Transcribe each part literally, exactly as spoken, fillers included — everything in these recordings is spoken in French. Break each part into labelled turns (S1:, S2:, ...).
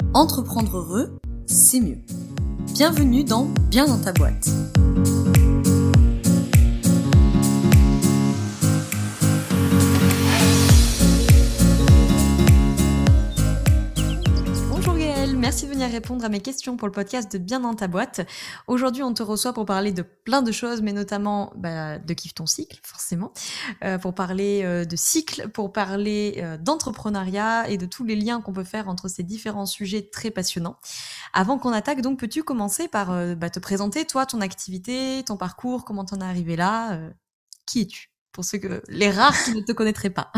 S1: Entreprendre heureux, c'est mieux. Bienvenue dans Bien dans ta boîte. Merci de venir répondre à mes questions pour le podcast de Bien dans ta boîte. Aujourd'hui, on te reçoit pour parler de plein de choses, mais notamment bah, de Kiffe ton cycle, forcément, euh, pour parler euh, de cycle, pour parler euh, d'entrepreneuriat et de tous les liens qu'on peut faire entre ces différents sujets très passionnants. Avant qu'on attaque, donc, peux-tu commencer par euh, bah, te présenter, toi, ton activité, ton parcours, comment t'en es arrivé là, euh, qui es-tu? Pour ceux que les rares qui ne te connaîtraient pas.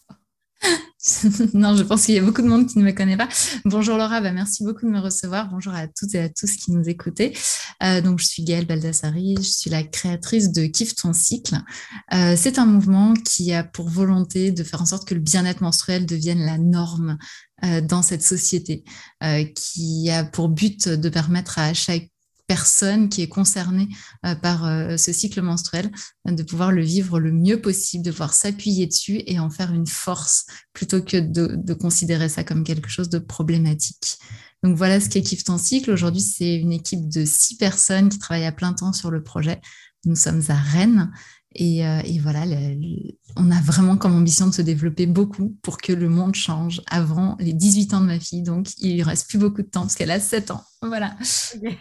S2: Non, je pense qu'il y a beaucoup de monde qui ne me connaît pas. Bonjour Laura, bah merci beaucoup de me recevoir. Bonjour à toutes et à tous qui nous écoutez. Euh, donc, je suis Gaëlle Baldassari, je suis la créatrice de Kiffe ton cycle. Euh, c'est un mouvement qui a pour volonté de faire en sorte que le bien-être menstruel devienne la norme euh, dans cette société, euh, qui a pour but de permettre à chaque personne qui est concernée euh, par euh, ce cycle menstruel, de pouvoir le vivre le mieux possible, de pouvoir s'appuyer dessus et en faire une force plutôt que de, de considérer ça comme quelque chose de problématique. Donc voilà ce qu'est Kiffe ton cycle. Aujourd'hui, c'est une équipe de six personnes qui travaillent à plein temps sur le projet. Nous sommes à Rennes et, euh, et voilà, le, le, on a vraiment comme ambition de se développer beaucoup pour que le monde change avant les dix-huit ans de ma fille. Donc, il ne reste plus beaucoup de temps parce qu'elle a sept ans. Voilà.
S1: Okay.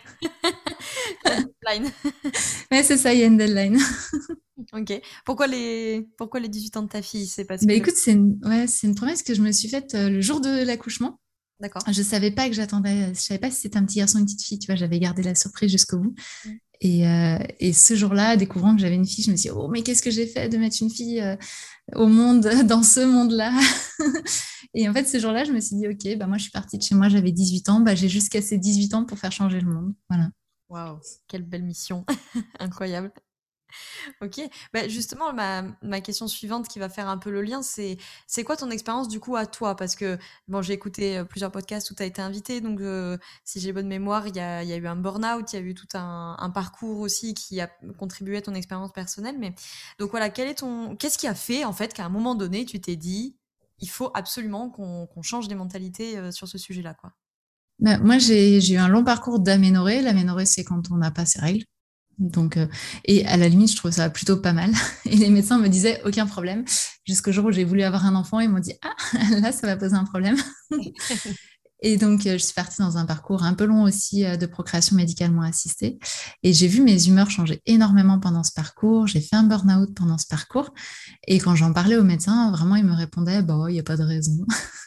S1: La deadline.
S2: Ouais, c'est ça, il y a une deadline.
S1: Ok. Pourquoi les, pourquoi les dix-huit ans de ta fille? C'est parce
S2: Bah
S1: que...
S2: écoute, c'est une, ouais, c'est une promesse que je me suis faite euh, le jour de l'accouchement.
S1: D'accord.
S2: Je savais pas que j'attendais, je savais pas si c'était un petit garçon ou une petite fille, tu vois, j'avais gardé la surprise jusqu'au bout.
S1: Mm.
S2: Et, euh, et ce jour-là, découvrant que j'avais une fille, je me suis dit, oh, mais qu'est-ce que j'ai fait de mettre une fille euh, au monde, dans ce monde-là. Et en fait, ce jour-là, je me suis dit, ok, bah moi, je suis partie de chez moi, j'avais dix-huit ans, bah j'ai jusqu'à ces dix-huit ans pour faire changer le monde. Voilà.
S1: Waouh, quelle belle mission. Incroyable. Ok. Bah, justement, ma, ma question suivante qui va faire un peu le lien, c'est c'est quoi ton expérience du coup à toi? Parce que bon, j'ai écouté euh, plusieurs podcasts où tu as été invité, donc euh, si j'ai bonne mémoire, il y a, il y a eu un burn-out, il y a eu tout un, un parcours aussi qui a contribué à ton expérience personnelle. Mais donc voilà, quel est ton, qu'est-ce qui a fait en fait qu'à un moment donné, tu t'es dit, il faut absolument qu'on qu'on change les mentalités euh, sur ce sujet-là, quoi.
S2: Bah, moi, j'ai j'ai eu un long parcours d'aménorrhée. L'aménorrhée, c'est quand on n'a pas ses règles. Donc, euh, et à la limite, je trouvais ça plutôt pas mal. Et les médecins me disaient aucun problème. Jusqu'au jour où j'ai voulu avoir un enfant, ils m'ont dit ah là, ça va poser un problème. Et donc, euh, je suis partie dans un parcours un peu long aussi euh, de procréation médicalement assistée. Et j'ai vu mes humeurs changer énormément pendant ce parcours. J'ai fait un burn-out pendant ce parcours. Et quand j'en parlais aux médecins, vraiment, ils me répondaient bah, il n'y a pas de raison.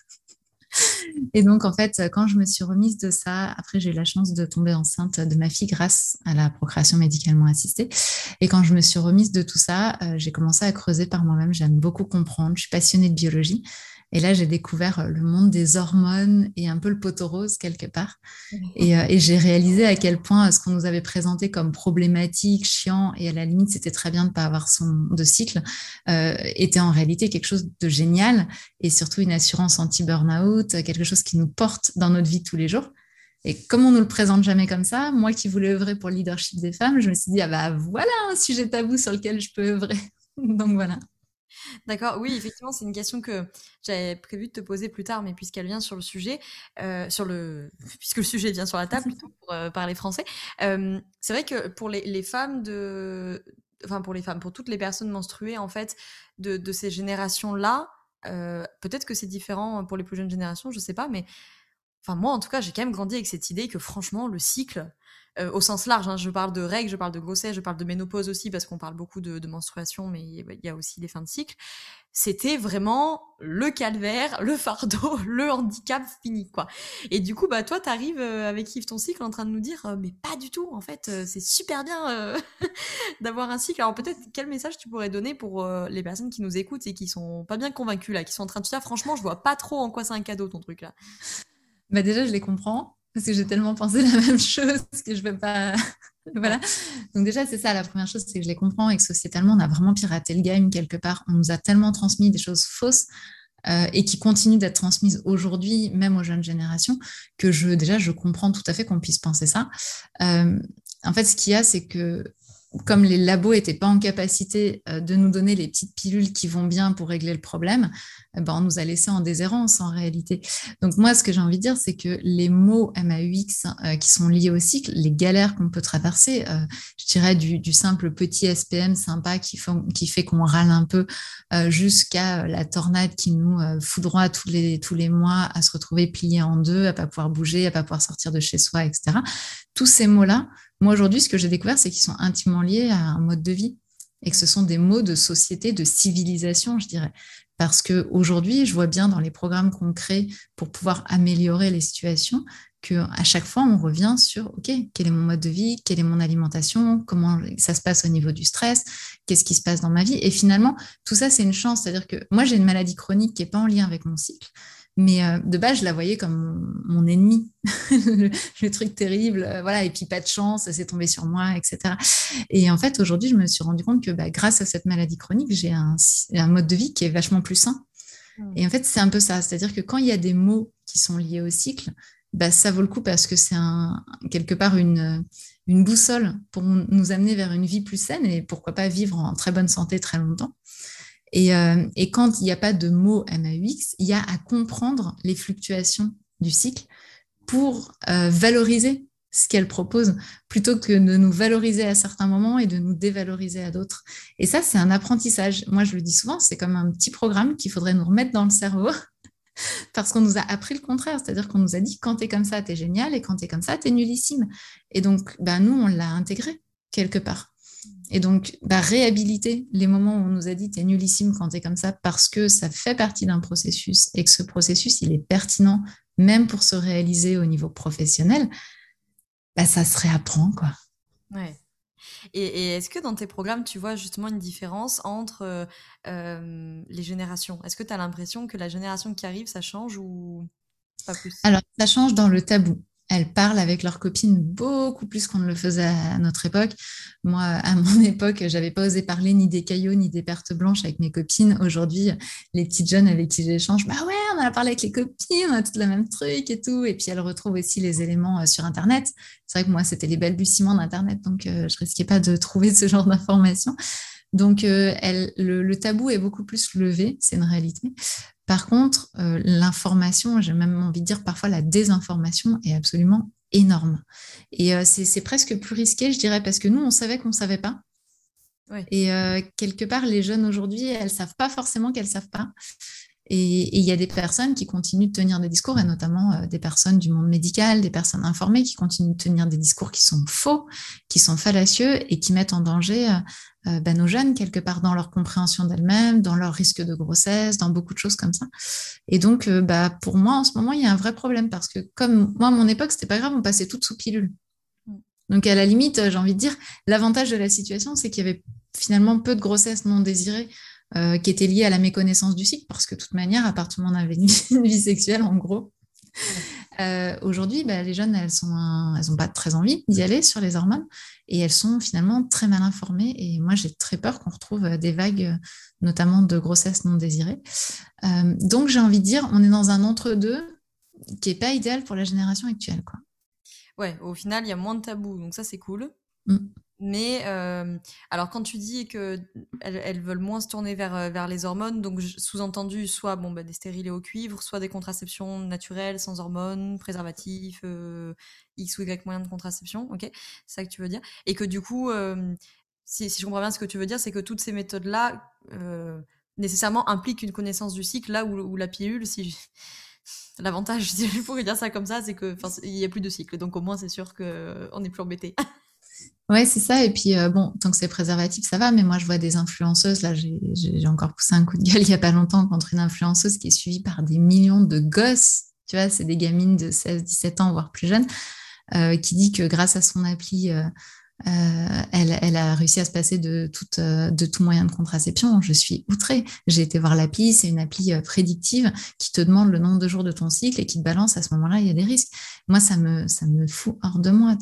S2: Et donc, en fait, quand je me suis remise de ça, après, j'ai eu la chance de tomber enceinte de ma fille grâce à la procréation médicalement assistée. Et quand je me suis remise de tout ça, euh, j'ai commencé à creuser par moi-même. J'aime beaucoup comprendre. Je suis passionnée de biologie. Et là, j'ai découvert le monde des hormones et un peu le poteau rose quelque part. Et, euh, et j'ai réalisé à quel point ce qu'on nous avait présenté comme problématique, chiant, et à la limite, c'était très bien de ne pas avoir son de cycle, euh, était en réalité quelque chose de génial et surtout une assurance anti-burnout, quelque chose qui nous porte dans notre vie de tous les jours. Et comme on ne nous le présente jamais comme ça, moi qui voulais œuvrer pour le leadership des femmes, je me suis dit, ah bah voilà un sujet tabou sur lequel je peux œuvrer. Donc voilà.
S1: D'accord, oui, effectivement, c'est une question que j'avais prévu de te poser plus tard, mais puisqu'elle vient sur le sujet, euh, sur le, puisque le sujet vient sur la table, plutôt pour euh, parler français, euh, c'est vrai que pour les, les femmes de, enfin pour les femmes, pour toutes les personnes menstruées en fait de, de ces générations-là, euh, peut-être que c'est différent pour les plus jeunes générations, je sais pas, mais enfin moi en tout cas j'ai quand même grandi avec cette idée que franchement le cycle euh, au sens large, hein, je parle de règles, je parle de grossesse, je parle de ménopause aussi parce qu'on parle beaucoup de, de menstruation, mais il y a aussi les fins de cycle. C'était vraiment le calvaire, le fardeau, le handicap fini quoi. Et du coup bah toi t'arrives euh, avec Yves ton cycle en train de nous dire euh, mais pas du tout en fait euh, c'est super bien euh, d'avoir un cycle. Alors peut-être quel message tu pourrais donner pour euh, les personnes qui nous écoutent et qui sont pas bien convaincues là, qui sont en train de se dire franchement je vois pas trop en quoi c'est un cadeau ton truc là.
S2: Bah déjà, je les comprends parce que j'ai tellement pensé la même chose que je ne vais pas.
S1: Ouais.
S2: Voilà. Donc déjà, c'est ça, la première chose, c'est que je les comprends et que sociétalement, on a vraiment piraté le game quelque part. On nous a tellement transmis des choses fausses euh, et qui continuent d'être transmises aujourd'hui, même aux jeunes générations, que je, déjà, je comprends tout à fait qu'on puisse penser ça. Euh, en fait, ce qu'il y a, c'est que comme les labos n'étaient pas en capacité euh, de nous donner les petites pilules qui vont bien pour régler le problème, eh ben, on nous a laissés en déshérence en réalité. Donc moi, ce que j'ai envie de dire, c'est que les maux M A U X euh, qui sont liés au cycle, les galères qu'on peut traverser, euh, je dirais du, du simple petit S P M sympa qui, font, qui fait qu'on râle un peu euh, jusqu'à la tornade qui nous euh, foudroie tous les, tous les mois à se retrouver pliés en deux, à pas pouvoir bouger, à pas pouvoir sortir de chez soi, et cetera. Tous ces maux-là, moi aujourd'hui, ce que j'ai découvert, c'est qu'ils sont intimement liés à un mode de vie et que ce sont des maux de société, de civilisation, je dirais. Parce qu'aujourd'hui, je vois bien dans les programmes qu'on crée pour pouvoir améliorer les situations qu'à chaque fois, on revient sur, OK, quel est mon mode de vie, quelle est mon alimentation, comment ça se passe au niveau du stress, qu'est-ce qui se passe dans ma vie. Et finalement, tout ça, c'est une chance. C'est-à-dire que moi, j'ai une maladie chronique qui n'est pas en lien avec mon cycle. Mais euh, de base, je la voyais comme mon, mon ennemi, le, le truc terrible, euh, voilà, et puis pas de chance, c'est tombé sur moi, et cetera. Et en fait, aujourd'hui, je me suis rendu compte que bah, grâce à cette maladie chronique, j'ai un, un mode de vie qui est vachement plus sain. Mmh. Et en fait, c'est un peu ça, c'est-à-dire que quand il y a des maux qui sont liés au cycle, bah, ça vaut le coup parce que c'est un, quelque part une, une boussole pour nous amener vers une vie plus saine et pourquoi pas vivre en très bonne santé très longtemps. Et, euh, et quand il n'y a pas de mot M A U X, il y a à comprendre les fluctuations du cycle pour euh, valoriser ce qu'elle propose, plutôt que de nous valoriser à certains moments et de nous dévaloriser à d'autres. Et ça, c'est un apprentissage. Moi, je le dis souvent, c'est comme un petit programme qu'il faudrait nous remettre dans le cerveau parce qu'on nous a appris le contraire. C'est-à-dire qu'on nous a dit, quand t'es comme ça, t'es génial, et quand t'es comme ça, t'es nullissime. Et donc, ben, nous, on l'a intégré quelque part. Et donc, bah, réhabiliter les moments où on nous a dit t'es nullissime quand t'es comme ça parce que ça fait partie d'un processus et que ce processus, il est pertinent même pour se réaliser au niveau professionnel, bah, ça se réapprend, quoi.
S1: Ouais. Et, et est-ce que dans tes programmes, tu vois justement une différence entre euh, euh, les générations? Est-ce que tu as l'impression que la génération qui arrive, ça change ou pas plus?
S2: Alors, ça change dans le tabou. Elles parlent avec leurs copines beaucoup plus qu'on ne le faisait à notre époque. Moi, à mon époque, j'avais pas osé parler ni des caillots ni des pertes blanches avec mes copines. Aujourd'hui, les petites jeunes avec qui j'échange, bah ouais, on a parlé avec les copines, on a tout le même truc et tout. Et puis, elles retrouvent aussi les éléments sur Internet. C'est vrai que moi, c'était les balbutiements d'Internet, donc euh, je risquais pas de trouver ce genre d'informations. Donc, euh, elle, le, le tabou est beaucoup plus levé, c'est une réalité. Par contre, euh, l'information, j'ai même envie de dire parfois la désinformation est absolument énorme. Et euh, c'est, c'est presque plus risqué, je dirais, parce que nous, on savait qu'on ne savait pas. Oui. Et euh, quelque part, les jeunes aujourd'hui, elles ne savent pas forcément qu'elles ne savent pas. Et il y a des personnes qui continuent de tenir des discours, et notamment euh, des personnes du monde médical, des personnes informées qui continuent de tenir des discours qui sont faux, qui sont fallacieux et qui mettent en danger euh, euh, bah, nos jeunes, quelque part dans leur compréhension d'elles-mêmes, dans leur risque de grossesse, dans beaucoup de choses comme ça. Et donc, euh, bah, pour moi, en ce moment, il y a un vrai problème parce que comme moi, à mon époque, c'était pas grave, on passait toutes sous pilule. Donc, à la limite, j'ai envie de dire, l'avantage de la situation, c'est qu'il y avait finalement peu de grossesses non désirées euh, qui étaient liées à la méconnaissance du cycle, parce que de toute manière, à partir du moment où on avait une, une vie sexuelle, en gros, euh, aujourd'hui, bah, les jeunes, elles sont, elles n'ont pas très envie d'y aller sur les hormones, et elles sont finalement très mal informées. Et moi, j'ai très peur qu'on retrouve des vagues, notamment de grossesses non désirées. Euh, donc, j'ai envie de dire, on est dans un entre-deux qui n'est pas idéal pour la génération actuelle, quoi.
S1: Ouais, au final, il y a moins de tabous, donc ça, c'est cool.
S2: Mm.
S1: Mais, euh, alors, quand tu dis qu'elles elles veulent moins se tourner vers, vers les hormones, donc sous-entendu, soit bon, bah, des stérilés au cuivre, soit des contraceptions naturelles, sans hormones, préservatifs, euh, X ou Y moyens de contraception, ok? C'est ça que tu veux dire? Et que du coup, euh, si, si je comprends bien ce que tu veux dire, c'est que toutes ces méthodes-là, euh, nécessairement impliquent une connaissance du cycle, là où, où la pilule, si... Je... L'avantage, si je pourrais dire ça comme ça, c'est que il n'y a plus de cycle. Donc au moins, c'est sûr qu'on n'est plus embêté.
S2: Ouais, c'est ça. Et puis, euh, bon, tant que c'est préservatif, ça va. Mais moi, je vois des influenceuses. Là, j'ai, j'ai encore poussé un coup de gueule il n'y a pas longtemps contre une influenceuse qui est suivie par des millions de gosses. Tu vois, c'est des gamines de seize, dix-sept ans, voire plus jeunes, euh, qui dit que grâce à son appli, euh, euh, elle, elle a réussi à se passer de tout, euh, de tout moyen de contraception. Je suis outrée. J'ai été voir l'appli. C'est une appli euh, prédictive qui te demande le nombre de jours de ton cycle et qui te balance à ce moment-là, il y a des risques. Moi, ça me, ça me fout hors de moi, tu vois.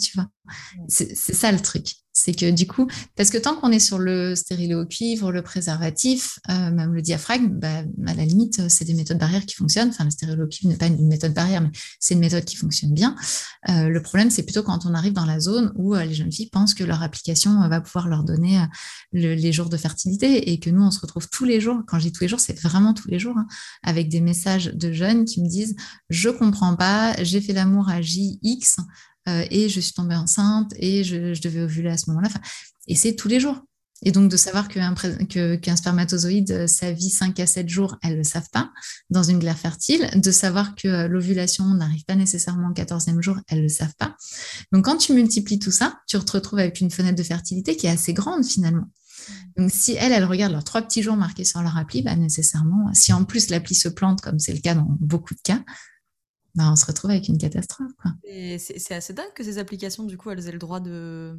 S2: C'est c'est ça le truc. C'est que du coup, parce que tant qu'on est sur le stérilet au cuivre, le préservatif, euh, même le diaphragme, bah, à la limite, c'est des méthodes barrières qui fonctionnent. Enfin, le stérilet au cuivre n'est pas une méthode barrière, mais c'est une méthode qui fonctionne bien. Euh, le problème, c'est plutôt quand on arrive dans la zone où euh, les jeunes filles pensent que leur application euh, va pouvoir leur donner euh, le, les jours de fertilité et que nous, on se retrouve tous les jours. Quand je dis tous les jours, c'est vraiment tous les jours, hein, avec des messages de jeunes qui me disent « Je comprends pas, j'ai fait l'amour à J X ». Euh, et je suis tombée enceinte et je, je devais ovuler à ce moment-là. Enfin, et c'est tous les jours. Et donc, de savoir qu'un, que, qu'un spermatozoïde, ça vit cinq à sept jours, elles ne le savent pas, dans une glaire fertile. De savoir que l'ovulation n'arrive pas nécessairement au quatorzième jour, elles ne le savent pas. Donc, quand tu multiplies tout ça, tu te retrouves avec une fenêtre de fertilité qui est assez grande, finalement. Donc, si elles, elles regardent leurs trois petits jours marqués sur leur appli, bah, nécessairement, si en plus l'appli se plante, comme c'est le cas dans beaucoup de cas, bah, on se retrouve avec une catastrophe, quoi.
S1: Et c'est c'est assez dingue que ces applications, du coup, elles aient le droit de,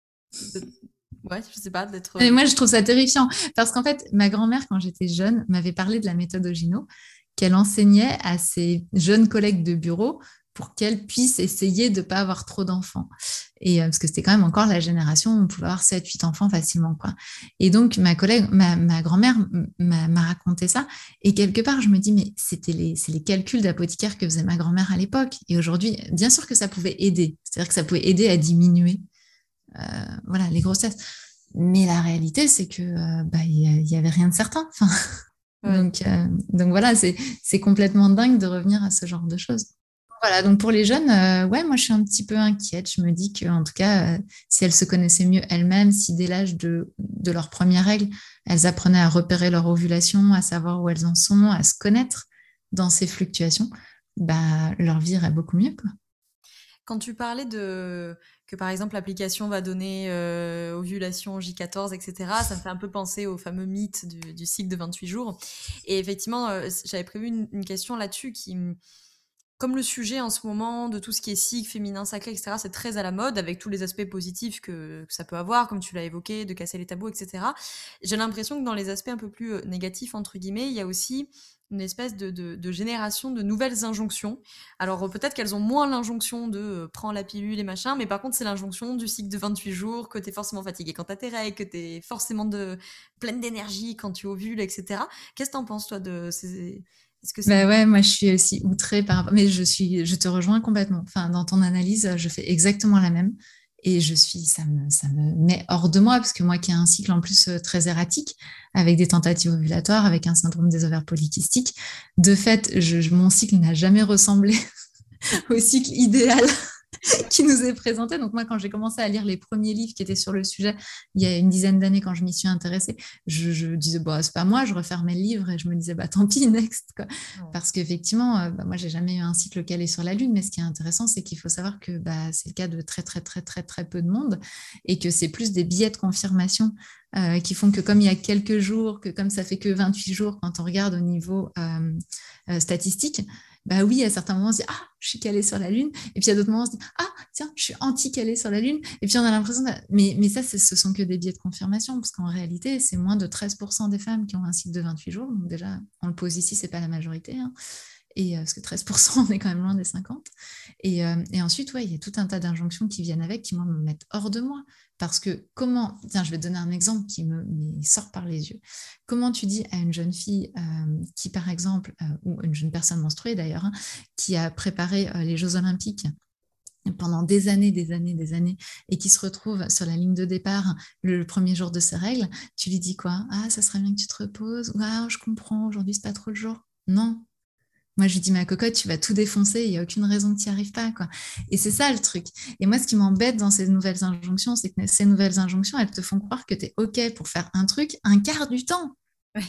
S1: de- ouais, je sais pas, d'être.
S2: Et moi, je trouve ça terrifiant parce qu'en fait, ma grand-mère, quand j'étais jeune, m'avait parlé de la méthode Ogino qu'elle enseignait à ses jeunes collègues de bureau pour qu'elles puissent essayer de ne pas avoir trop d'enfants. Et euh, parce que c'était quand même encore la génération où on pouvait avoir sept huit enfants facilement, quoi. Et donc, ma collègue, ma, ma grand-mère m'a, m'a raconté ça. Et quelque part, je me dis, mais c'était les, c'est les calculs d'apothicaire que faisait ma grand-mère à l'époque. Et aujourd'hui, bien sûr que ça pouvait aider. C'est-à-dire que ça pouvait aider à diminuer euh, voilà, les grossesses. Mais la réalité, c'est que euh, bah, il y, y avait rien de certain. Enfin,
S1: Ouais.
S2: donc, euh, donc voilà, c'est, c'est complètement dingue de revenir à ce genre de choses. Voilà, donc pour les jeunes, euh, ouais, moi je suis un petit peu inquiète. Je me dis qu'en tout cas, euh, si elles se connaissaient mieux elles-mêmes, si dès l'âge de, de leur première règle, elles apprenaient à repérer leur ovulation, à savoir où elles en sont, à se connaître dans ces fluctuations, bah, leur vie irait beaucoup mieux, quoi.
S1: Quand tu parlais de que par exemple l'application va donner euh, ovulation J quatorze, et cetera, ça me fait un peu penser au fameux mythe du, du cycle de vingt-huit jours. Et effectivement, euh, j'avais prévu une, une question là-dessus qui, comme le sujet en ce moment de tout ce qui est cycle, féminin, sacré, et cetera, c'est très à la mode avec tous les aspects positifs que, que ça peut avoir, comme tu l'as évoqué, de casser les tabous, et cetera. J'ai l'impression que dans les aspects un peu plus euh, négatifs, entre guillemets, il y a aussi une espèce de, de, de génération de nouvelles injonctions. Alors euh, peut-être qu'elles ont moins l'injonction de euh, prends la pilule et machin, mais par contre c'est l'injonction du cycle de vingt-huit jours, que t'es forcément fatigué quand t'as tes règles, que t'es forcément de, pleine d'énergie quand tu ovules, et cetera. Qu'est-ce que t'en penses toi de ces... Est-ce que c'est
S2: Bah
S1: une...
S2: ouais, moi je suis aussi outrée par rapport, mais je suis, je te rejoins complètement. Enfin, dans ton analyse, je fais exactement la même. Et je suis, ça me, ça me met hors de moi, parce que moi qui ai un cycle en plus euh, très erratique, avec des tentatives ovulatoires, avec un syndrome des ovaires polykystiques, de fait, je, je- mon cycle n'a jamais ressemblé au cycle idéal qui nous est présenté. Donc moi, quand j'ai commencé à lire les premiers livres qui étaient sur le sujet, il y a une dizaine d'années, quand je m'y suis intéressée, je, je disais, bah, c'est pas moi, je refermais le livre et je me disais, bah, tant pis, next, quoi.
S1: Ouais.
S2: Parce qu'effectivement, euh, bah, moi, j'ai jamais eu un cycle calé sur la Lune, mais ce qui est intéressant, c'est qu'il faut savoir que bah, c'est le cas de très, très, très, très, très peu de monde et que c'est plus des billets de confirmation euh, qui font que comme il y a quelques jours, que comme ça fait que vingt-huit jours, quand on regarde au niveau euh, euh, statistique, bah oui, à certains moments, on se dit, ah, je suis calée sur la Lune. Et puis à d'autres moments, on se dit, ah, tiens, je suis anti-calée sur la Lune. Et puis on a l'impression, de... mais, mais ça, ce sont que des biais de confirmation, parce qu'en réalité, c'est moins de treize pour cent des femmes qui ont un cycle de vingt-huit jours. Donc déjà, on le pose ici, c'est pas la majorité, hein. Et, euh, parce que treize pour cent, on est quand même loin des cinquante. Et, euh, et ensuite, ouais, il y a tout un tas d'injonctions qui viennent avec, qui moi, me mettent hors de moi. Parce que comment, tiens, je vais te donner un exemple qui me, me sort par les yeux. Comment tu dis à une jeune fille euh, qui, par exemple, euh, ou une jeune personne menstruée d'ailleurs, hein, qui a préparé euh, les Jeux Olympiques pendant des années, des années, des années, et qui se retrouve sur la ligne de départ le premier jour de ses règles, tu lui dis quoi? Ah, ça serait bien que tu te reposes. Ah, je comprends, aujourd'hui, c'est pas trop le jour. Non. Moi, je lui dis, ma cocotte, tu vas tout défoncer, il n'y a aucune raison que tu n'y arrives pas, quoi. Et c'est ça le truc. Et moi, ce qui m'embête dans ces nouvelles injonctions, c'est que ces nouvelles injonctions, elles te font croire que tu es OK pour faire un truc un quart du temps.
S1: Ouais.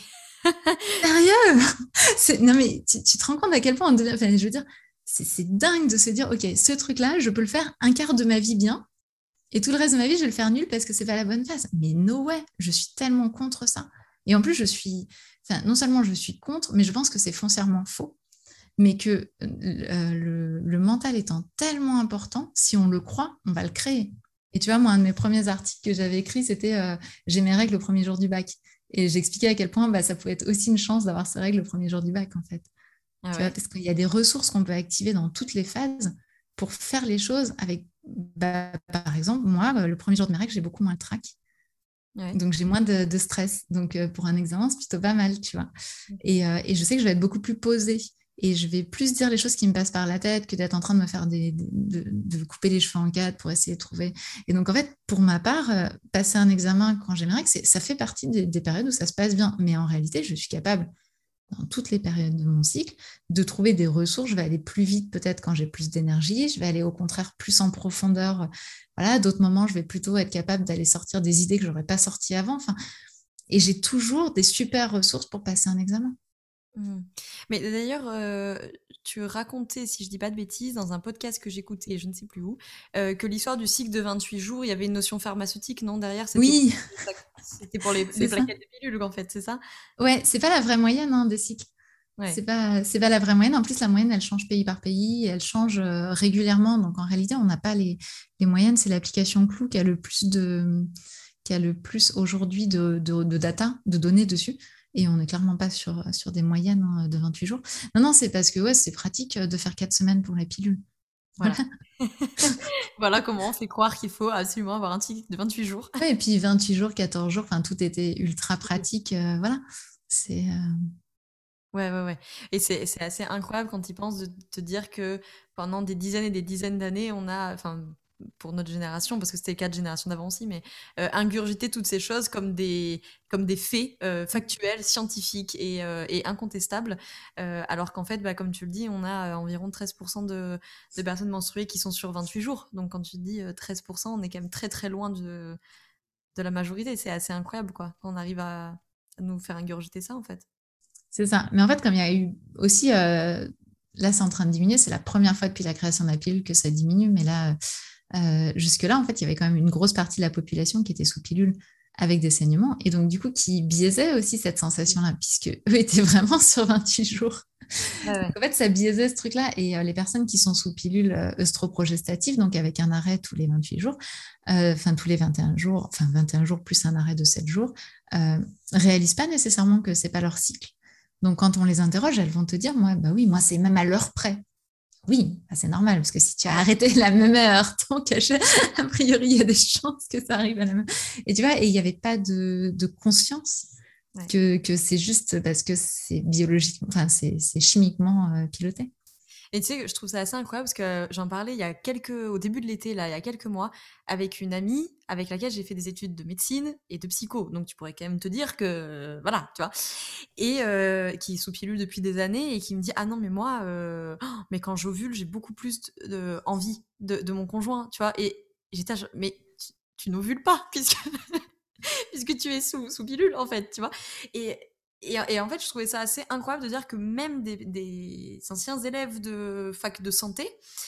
S2: Sérieux? C'est... Non, mais tu, tu, te rends compte à quel point on devient. Enfin, je veux dire, c'est, c'est dingue de se dire, OK, ce truc-là, je peux le faire un quart de ma vie bien, et tout le reste de ma vie, je vais le faire nul parce que c'est pas la bonne phase. Mais no way, je suis tellement contre ça. Et en plus, je suis. Enfin, non seulement je suis contre, mais je pense que c'est foncièrement faux. Mais que euh, le, le mental étant tellement important, si on le croit, on va le créer. Et tu vois, moi, un de mes premiers articles que j'avais écrit, c'était euh, j'ai mes règles le premier jour du bac. Et j'expliquais à quel point bah, ça pouvait être aussi une chance d'avoir ses règles le premier jour du bac, en fait.
S1: Ah
S2: Tu vois,
S1: ouais.
S2: parce qu'il y a des ressources qu'on peut activer dans toutes les phases pour faire les choses avec, bah, par exemple, moi, le premier jour de mes règles, j'ai beaucoup moins de trac. Ouais. Donc, j'ai moins de, de stress. Donc, euh, pour un examen, c'est plutôt pas mal, tu vois. Et, euh, et je sais que je vais être beaucoup plus posée. Et je vais plus dire les choses qui me passent par la tête que d'être en train de me faire des, des de, de couper les cheveux en quatre pour essayer de trouver. Et donc, en fait, pour ma part, euh, passer un examen quand j'ai mes règles, ça fait partie des, des périodes où ça se passe bien. Mais en réalité, je suis capable, dans toutes les périodes de mon cycle, de trouver des ressources. Je vais aller plus vite peut-être quand j'ai plus d'énergie. Je vais aller au contraire plus en profondeur. Voilà, à d'autres moments, je vais plutôt être capable d'aller sortir des idées que je n'aurais pas sorties avant. Enfin, et j'ai toujours des super ressources pour passer un examen.
S1: Mmh. Mais d'ailleurs, euh, tu racontais, si je dis pas de bêtises, dans un podcast que j'écoutais, je ne sais plus où, euh, que l'histoire du cycle de vingt-huit jours, il y avait une notion pharmaceutique, non, derrière, c'était
S2: oui,
S1: pour, c'était pour les, les plaquettes de pilules, en fait, c'est ça?
S2: Ouais, c'est pas la vraie moyenne hein, des cycles. Ouais. C'est pas, c'est pas la vraie moyenne. En plus, la moyenne, elle change pays par pays, elle change euh, régulièrement. Donc, en réalité, on n'a pas les, les moyennes. C'est l'application Clou qui a le plus de, qui a le plus aujourd'hui de, de, de data, de données dessus. Et on n'est clairement pas sur, sur des moyennes hein, de vingt-huit jours. Non, non, c'est parce que ouais, c'est pratique de faire quatre semaines pour les pilules.
S1: Voilà. Voilà comment on fait croire qu'il faut absolument avoir un cycle de vingt-huit jours.
S2: Ouais, et puis vingt-huit jours, quatorze jours, enfin, tout était ultra pratique. Euh, voilà. C'est. Euh...
S1: Ouais, ouais, ouais. Et c'est, c'est assez incroyable quand tu y penses de te dire que pendant des dizaines et des dizaines d'années, on a, enfin, pour notre génération, parce que c'était le cas de génération d'avant aussi, mais euh, ingurgité toutes ces choses comme des, comme des faits euh, factuels, scientifiques et, euh, et incontestables, euh, alors qu'en fait, bah, comme tu le dis, on a environ treize pour cent de, de personnes menstruées qui sont sur vingt-huit jours. Donc quand tu dis euh, treize pour cent, on est quand même très très loin de, de la majorité. C'est assez incroyable, quoi, quand on arrive à, à nous faire ingurgiter ça, en fait.
S2: C'est ça. Mais en fait, comme il y a eu aussi, euh, là, c'est en train de diminuer. C'est la première fois depuis la création de la pilule que ça diminue. Mais là, euh, jusque-là, en fait, il y avait quand même une grosse partie de la population qui était sous pilule avec des saignements. Et donc, du coup, qui biaisait aussi cette sensation-là, puisque eux étaient vraiment sur vingt-huit jours. Ah ouais. Donc, en fait, ça biaisait ce truc-là. Et euh, les personnes qui sont sous pilule euh, œstroprogestative, donc avec un arrêt tous les vingt-huit jours, enfin, euh, tous les vingt et un jours, enfin, vingt et un jours plus un arrêt de sept jours, euh, réalisent pas nécessairement que c'est pas leur cycle. Donc, quand on les interroge, elles vont te dire, moi, bah oui, moi, c'est même à l'heure près. Oui, bah c'est normal, parce que si tu as arrêté la même heure, ton cachet, a priori, il y a des chances que ça arrive à la même. Et tu vois, et il n'y avait pas de, de conscience ouais. que, que c'est juste parce que c'est biologiquement, enfin, c'est, c'est chimiquement euh, piloté.
S1: Et tu sais, je trouve ça assez incroyable parce que j'en parlais il y a quelques, au début de l'été, là, il y a quelques mois, avec une amie avec laquelle j'ai fait des études de médecine et de psycho. Donc tu pourrais quand même te dire que, voilà, tu vois. Et euh, qui est sous pilule depuis des années et qui me dit, ah non, mais moi, euh, mais quand j'ovule, j'ai beaucoup plus de, de envie de, de mon conjoint, tu vois. Et j'étais, mais tu, tu n'ovules pas puisque, puisque tu es sous, sous pilule, en fait, tu vois. Et, Et, et en fait, je trouvais ça assez incroyable de dire que même des, des anciens élèves de fac de santé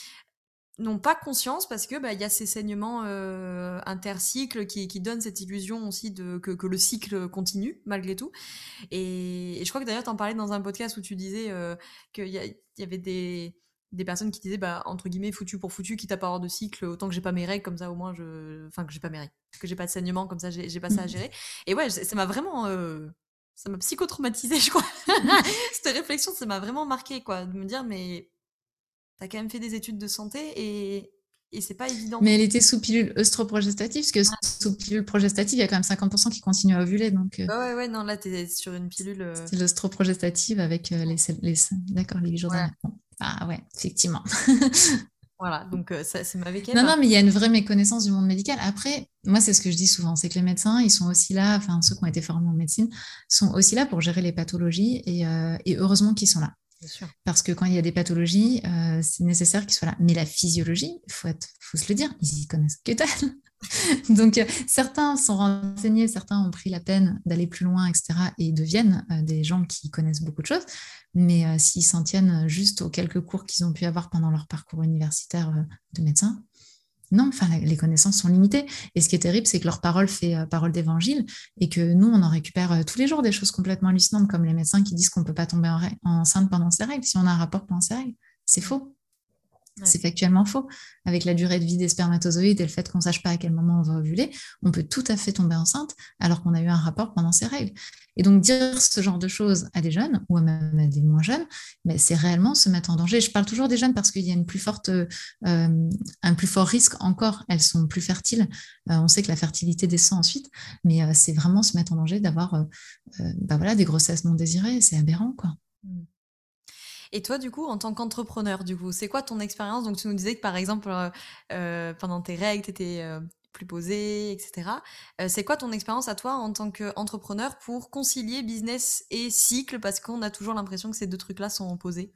S1: n'ont pas conscience parce que bah, y a ces saignements euh, intercycles qui, qui donnent cette illusion aussi de, que, que le cycle continue malgré tout. Et, et je crois que d'ailleurs, tu en parlais dans un podcast où tu disais euh, qu'il y, y avait des, des personnes qui disaient, bah, entre guillemets, foutu pour foutu, quitte à pas avoir de cycle, autant que j'ai pas mes règles, comme ça au moins je. Enfin, que j'ai pas mes règles, que j'ai pas de saignement, comme ça j'ai, j'ai pas ça à gérer. Et ouais, ça m'a vraiment. Euh, ça m'a psychotraumatisée, je crois. Cette réflexion, ça m'a vraiment marqué, quoi, de me dire, mais t'as quand même fait des études de santé et, et c'est pas évident.
S2: Mais elle était sous pilule œstroprogestative, parce que ah. sous pilule progestative, il y a quand même cinquante pour cent qui continuent à ovuler. Donc,
S1: euh... ouais, ouais, ouais, non, là, t'es sur une pilule. Euh...
S2: C'est l'œstroprogestative avec euh, les, les, d'accord, les huit jours voilà. Bon. Ah ouais, effectivement.
S1: Voilà, donc euh, ça, ça m'avait
S2: Non, non, mais il y a une vraie méconnaissance du monde médical. Après, moi, c'est ce que je dis souvent, c'est que les médecins, ils sont aussi là, enfin, ceux qui ont été formés en médecine, sont aussi là pour gérer les pathologies et, euh, et heureusement qu'ils sont là.
S1: Bien sûr.
S2: Parce que quand il y a des pathologies, euh, c'est nécessaire qu'ils soient là. Mais la physiologie, il faut, faut se le dire, ils y connaissent que dalle. Donc, euh, certains sont renseignés, certains ont pris la peine d'aller plus loin, et cetera, et deviennent euh, des gens qui connaissent beaucoup de choses. Mais euh, s'ils s'en tiennent juste aux quelques cours qu'ils ont pu avoir pendant leur parcours universitaire euh, de médecin, non, enfin, les connaissances sont limitées. Et ce qui est terrible, c'est que leur parole fait euh, parole d'évangile et que nous, on en récupère euh, tous les jours des choses complètement hallucinantes, comme les médecins qui disent qu'on ne peut pas tomber en enceinte pendant ses règles si on a un rapport pendant ses règles. C'est faux.
S1: Ouais.
S2: C'est factuellement faux. Avec la durée de vie des spermatozoïdes et le fait qu'on ne sache pas à quel moment on va ovuler, on peut tout à fait tomber enceinte alors qu'on a eu un rapport pendant ses règles. Et donc, dire ce genre de choses à des jeunes ou même à des moins jeunes, mais c'est réellement se mettre en danger. Je parle toujours des jeunes parce qu'il y a une plus forte, euh, un plus fort risque encore. Elles sont plus fertiles. Euh, on sait que la fertilité descend ensuite, mais euh, c'est vraiment se mettre en danger d'avoir euh, euh, bah voilà, des grossesses non désirées. C'est aberrant, quoi.
S1: Mm. Et toi, du coup, en tant qu'entrepreneur, du coup, c'est quoi ton expérience? Donc, tu nous disais que, par exemple, euh, euh, pendant tes règles, tu étais plus posée, et cetera. Euh, c'est quoi ton expérience à toi en tant qu'entrepreneur pour concilier business et cycle? Parce qu'on a toujours l'impression que ces deux trucs-là sont opposés.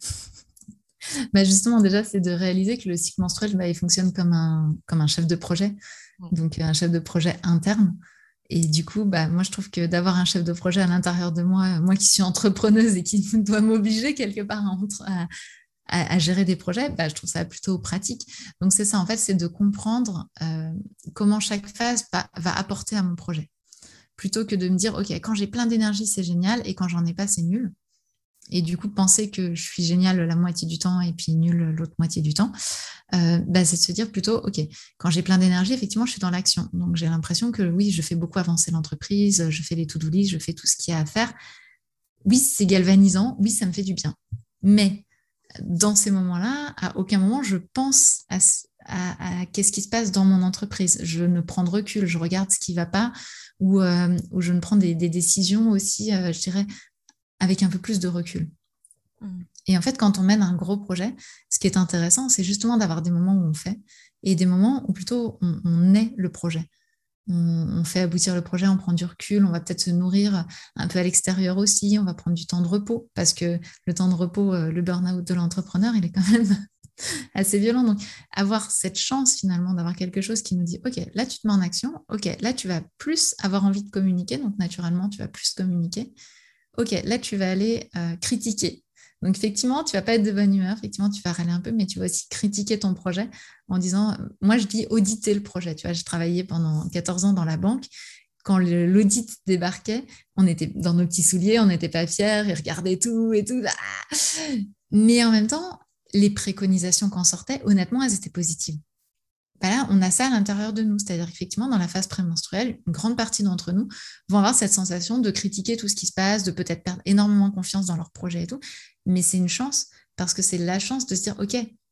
S2: Bah justement, déjà, c'est de réaliser que le cycle menstruel, bah, il fonctionne comme un, comme un chef de projet,
S1: Ouais.
S2: donc un chef de projet interne. Et du coup, bah, moi, je trouve que d'avoir un chef de projet à l'intérieur de moi, moi qui suis entrepreneuse et qui doit m'obliger quelque part à, à, à, gérer des projets, bah, je trouve ça plutôt pratique. Donc, c'est ça, en fait, c'est de comprendre euh, comment chaque phase va, va apporter à mon projet. Plutôt que de me dire, OK, quand j'ai plein d'énergie, c'est génial, et quand j'en ai pas, c'est nul. Et du coup, penser que je suis géniale la moitié du temps et puis nulle l'autre moitié du temps, euh, bah, c'est de se dire plutôt, OK, quand j'ai plein d'énergie, effectivement, je suis dans l'action. Donc, j'ai l'impression que oui, je fais beaucoup avancer l'entreprise, je fais les to-do list, je fais tout ce qu'il y a à faire. Oui, c'est galvanisant, oui, ça me fait du bien. Mais dans ces moments-là, à aucun moment, je pense à, à, à qu'est-ce qui se passe dans mon entreprise. Je ne prends de recul, je regarde ce qui ne va pas ou, euh, ou je ne prends des, des décisions aussi, euh, je dirais, avec un peu plus de recul.
S1: Mm.
S2: Et en fait, quand on mène un gros projet, ce qui est intéressant, c'est justement d'avoir des moments où on fait et des moments où plutôt on, on est le projet. On, on fait aboutir le projet, on prend du recul, on va peut-être se nourrir un peu à l'extérieur aussi, on va prendre du temps de repos parce que le temps de repos, euh, le burn-out de l'entrepreneur, il est quand même assez violent. Donc, avoir cette chance finalement d'avoir quelque chose qui nous dit, OK, là, tu te mets en action, OK, là, tu vas plus avoir envie de communiquer, donc naturellement, tu vas plus communiquer. OK, là, tu vas aller euh, critiquer. Donc, effectivement, tu vas pas être de bonne humeur, effectivement, tu vas râler un peu, mais tu vas aussi critiquer ton projet en disant, moi, je dis auditer le projet. Tu vois, j'ai travaillé pendant quatorze ans dans la banque. Quand l'audit débarquait, on était dans nos petits souliers, on n'était pas fiers, ils regardaient tout et tout. Ah. Mais en même temps, les préconisations qu'on sortait, honnêtement, elles étaient positives. Ben là, on a ça à l'intérieur de nous. C'est-à-dire qu'effectivement, dans la phase prémenstruelle, une grande partie d'entre nous vont avoir cette sensation de critiquer tout ce qui se passe, de peut-être perdre énormément confiance dans leur projet et tout. Mais c'est une chance parce que c'est la chance de se dire, OK,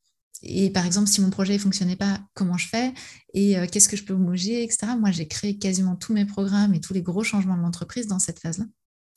S2: et par exemple, si mon projet ne fonctionnait pas, comment je fais et euh, qu'est-ce que je peux bouger, et cetera. Moi, j'ai créé quasiment tous mes programmes et tous les gros changements de l'entreprise dans cette phase-là.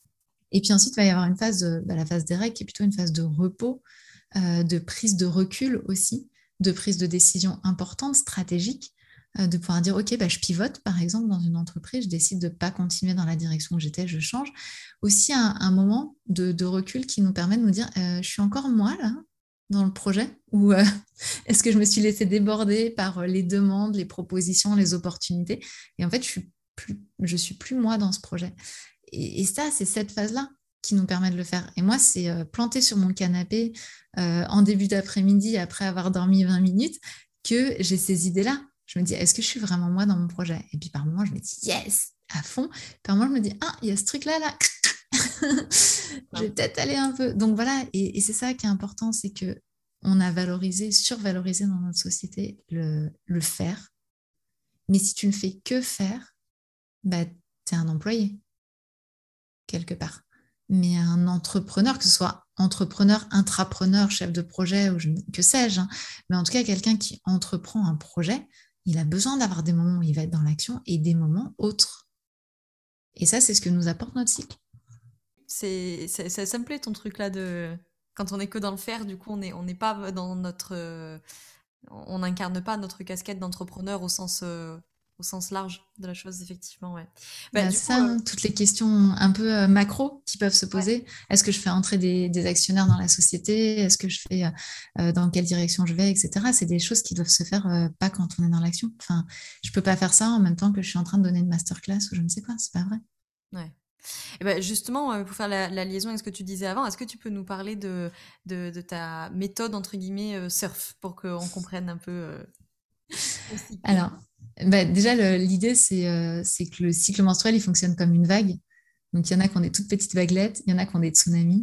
S2: Et puis ensuite, il va y avoir une phase, de, bah, la phase des règles, qui est plutôt une phase de repos, euh, de prise de recul aussi, de prise de décision importante, stratégique, euh, de pouvoir dire, OK, bah, je pivote, par exemple, dans une entreprise, je décide de ne pas continuer dans la direction où j'étais, je change. Aussi un, un moment de, de, recul qui nous permet de nous dire, euh, je suis encore moi, là, dans le projet, ou euh, est-ce que je me suis laissée déborder par les demandes, les propositions, les opportunités? Et en fait, je suis plus, je suis plus moi dans ce projet. Et, et ça, c'est cette phase-là qui nous permet de le faire. Et moi, c'est euh, planté sur mon canapé euh, en début d'après-midi, après avoir dormi vingt minutes, que j'ai ces idées-là. Je me dis, est-ce que je suis vraiment moi dans mon projet? Et puis par moments, je me dis, yes, à fond. Par moments, je me dis, ah, il y a ce truc-là, là. Je vais peut-être aller un peu. Donc voilà, et, et c'est ça qui est important, c'est que on a valorisé, survalorisé dans notre société le, le faire. Mais si tu ne fais que faire, bah, tu es un employé quelque part. Mais un entrepreneur, que ce soit entrepreneur, intrapreneur, chef de projet, ou je, que sais-je, hein, mais en tout cas, quelqu'un qui entreprend un projet, il a besoin d'avoir des moments où il va être dans l'action et des moments autres. Et ça, c'est ce que nous apporte notre cycle.
S1: C'est, ça, ça, ça me plaît ton truc là de quand on est que dans le faire, du coup on est on n'est pas dans notre euh, on n'incarne pas notre casquette d'entrepreneur au sens euh, au sens large de la chose effectivement ouais. Bah
S2: Bah,
S1: du
S2: c'est
S1: coup
S2: ça,
S1: euh,
S2: hein, toutes les questions un peu euh, macro qui peuvent se
S1: ouais.
S2: poser. Est-ce que je fais entrer des, des actionnaires dans la société? Est-ce que je fais euh, euh, dans quelle direction je vais, et cetera. C'est des choses qui doivent se faire euh, pas quand on est dans l'action. Enfin, je peux pas faire ça en même temps que je suis en train de donner une masterclass ou je ne sais quoi. C'est pas vrai.
S1: Ouais. Et ben justement, euh, pour faire la, la liaison avec ce que tu disais avant, est-ce que tu peux nous parler de, de, de ta méthode, entre guillemets, euh, surf, pour qu'on comprenne un peu euh, ton cycle?
S2: Alors, bah, déjà, le- l'idée, c'est euh, c'est que le cycle menstruel, il fonctionne comme une vague. Donc, il y en a qui ont des toutes petites vaguelettes, il y en a qui ont des tsunamis.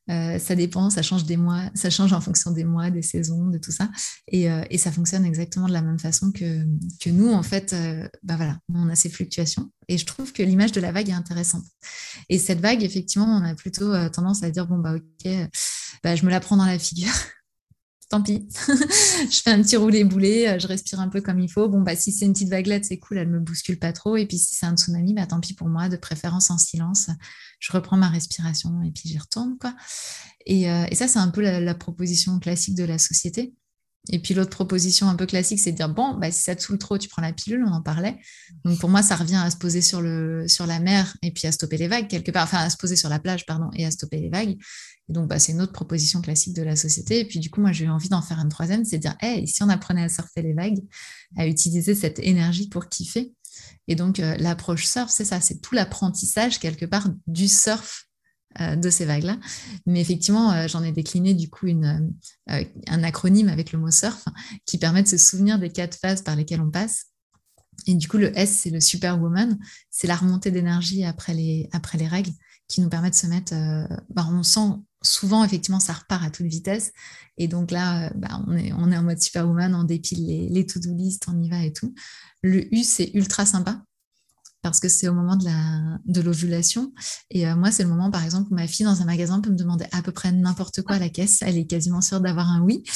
S2: Euh, ça dépend, ça change des mois, ça change en fonction des mois, des saisons, de tout ça. Et, euh, et ça fonctionne exactement de la même façon que, que nous, en fait, euh, bah voilà, on a ces fluctuations. Et je trouve que l'image de la vague est intéressante. Et cette vague, effectivement, on a plutôt euh, tendance à dire, bon, bah ok, bah, je me la prends dans la figure. Tant pis, je fais un petit roulé-boulé, je respire un peu comme il faut. Bon, bah, si c'est une petite vaguelette, c'est cool, elle me bouscule pas trop. Et puis, si c'est un tsunami, bah, tant pis pour moi, de préférence en silence. Je reprends ma respiration et puis j'y retourne, quoi. Et, euh, et ça, c'est un peu la, la proposition classique de la société. Et puis l'autre proposition un peu classique, c'est de dire, bon, bah, si ça te saoule trop, tu prends la pilule, on en parlait. Donc pour moi, ça revient à se poser sur, le, sur la mer et puis à stopper les vagues quelque part, enfin à se poser sur la plage, pardon, et à stopper les vagues. Et donc bah, c'est une autre proposition classique de la société. Et puis du coup, moi, j'ai eu envie d'en faire une troisième, c'est de dire, hey, si on apprenait à surfer les vagues, à utiliser cette énergie pour kiffer. Et donc euh, l'approche surf, c'est ça, c'est tout l'apprentissage quelque part du surf de ces vagues-là. Mais effectivement, euh, j'en ai décliné du coup une, euh, un acronyme avec le mot surf qui permet de se souvenir des quatre phases par lesquelles on passe. Et du coup, le S, c'est le superwoman, c'est la remontée d'énergie après les, après les règles qui nous permet de se mettre... Euh, bah, on sent souvent, effectivement, ça repart à toute vitesse. Et donc là, euh, bah, on, est, on est en mode superwoman, on dépile les, les to-do list, on y va et tout. Le U, c'est ultra sympa parce que c'est au moment de la de l'ovulation. Et euh, moi, c'est le moment, par exemple, où ma fille, dans un magasin, peut me demander à peu près n'importe quoi à la caisse. Elle est quasiment sûre d'avoir un oui.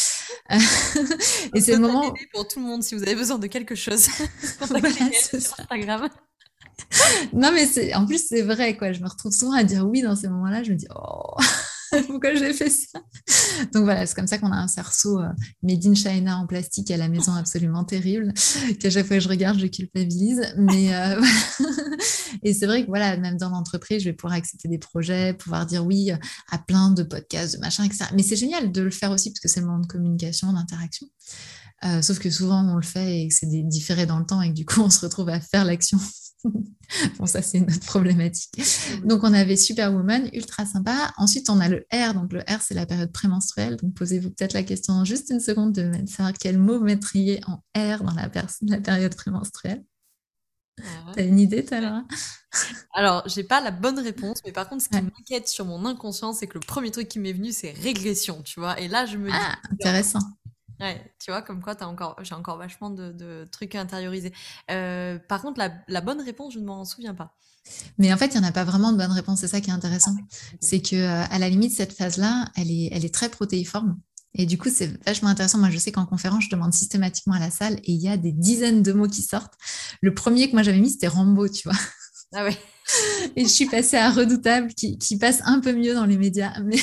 S1: Et c'est le moment... Pour tout le monde, si vous avez besoin de quelque chose, contactez voilà, sur ça. Instagram.
S2: Non, mais c'est... en plus, c'est vrai, quoi. Je me retrouve souvent à dire oui dans ces moments-là. Je me dis, oh, pourquoi j'ai fait ça? Donc voilà, c'est comme ça qu'on a un cerceau euh, made in China en plastique à la maison absolument terrible, qu'à chaque fois que je regarde, je culpabilise. Mais euh, et c'est vrai que voilà, même dans l'entreprise, je vais pouvoir accepter des projets, pouvoir dire oui à plein de podcasts, de machin, et cetera. Mais c'est génial de le faire aussi parce que c'est le moment de communication, d'interaction. Euh, sauf que souvent on le fait et que c'est différé dans le temps et que du coup on se retrouve à faire l'action. Bon, ça c'est une autre problématique. Donc on avait Superwoman, ultra sympa. Ensuite on a le R, donc le R c'est la période prémenstruelle. Donc posez-vous peut-être la question en juste une seconde de savoir quel mot mettriez en R dans la, la période prémenstruelle. Ouais. T'as une idée, toi, Laura?
S1: Alors, j'ai pas la bonne réponse, mais par contre, ce qui ouais. m'inquiète sur mon inconscient, c'est que le premier truc qui m'est venu, c'est régression, tu vois. Et là, je me dis...
S2: Ah, intéressant.
S1: Ouais, tu vois, comme quoi t'as encore, j'ai encore vachement de, de trucs à intérioriser. Euh, par contre, la, la bonne réponse, je ne m'en souviens pas.
S2: Mais en fait, il n'y en a pas vraiment de bonne réponse. C'est ça qui est intéressant. Okay. C'est que, à la limite, cette phase-là, elle est, elle est très protéiforme. Et du coup, c'est vachement intéressant. Moi, je sais qu'en conférence, je demande systématiquement à la salle et il y a des dizaines de mots qui sortent. Le premier que moi j'avais mis, c'était Rambo, tu vois.
S1: Ah ouais.
S2: Et je suis passée à Redoutable, qui, qui passe un peu mieux dans les médias. Mais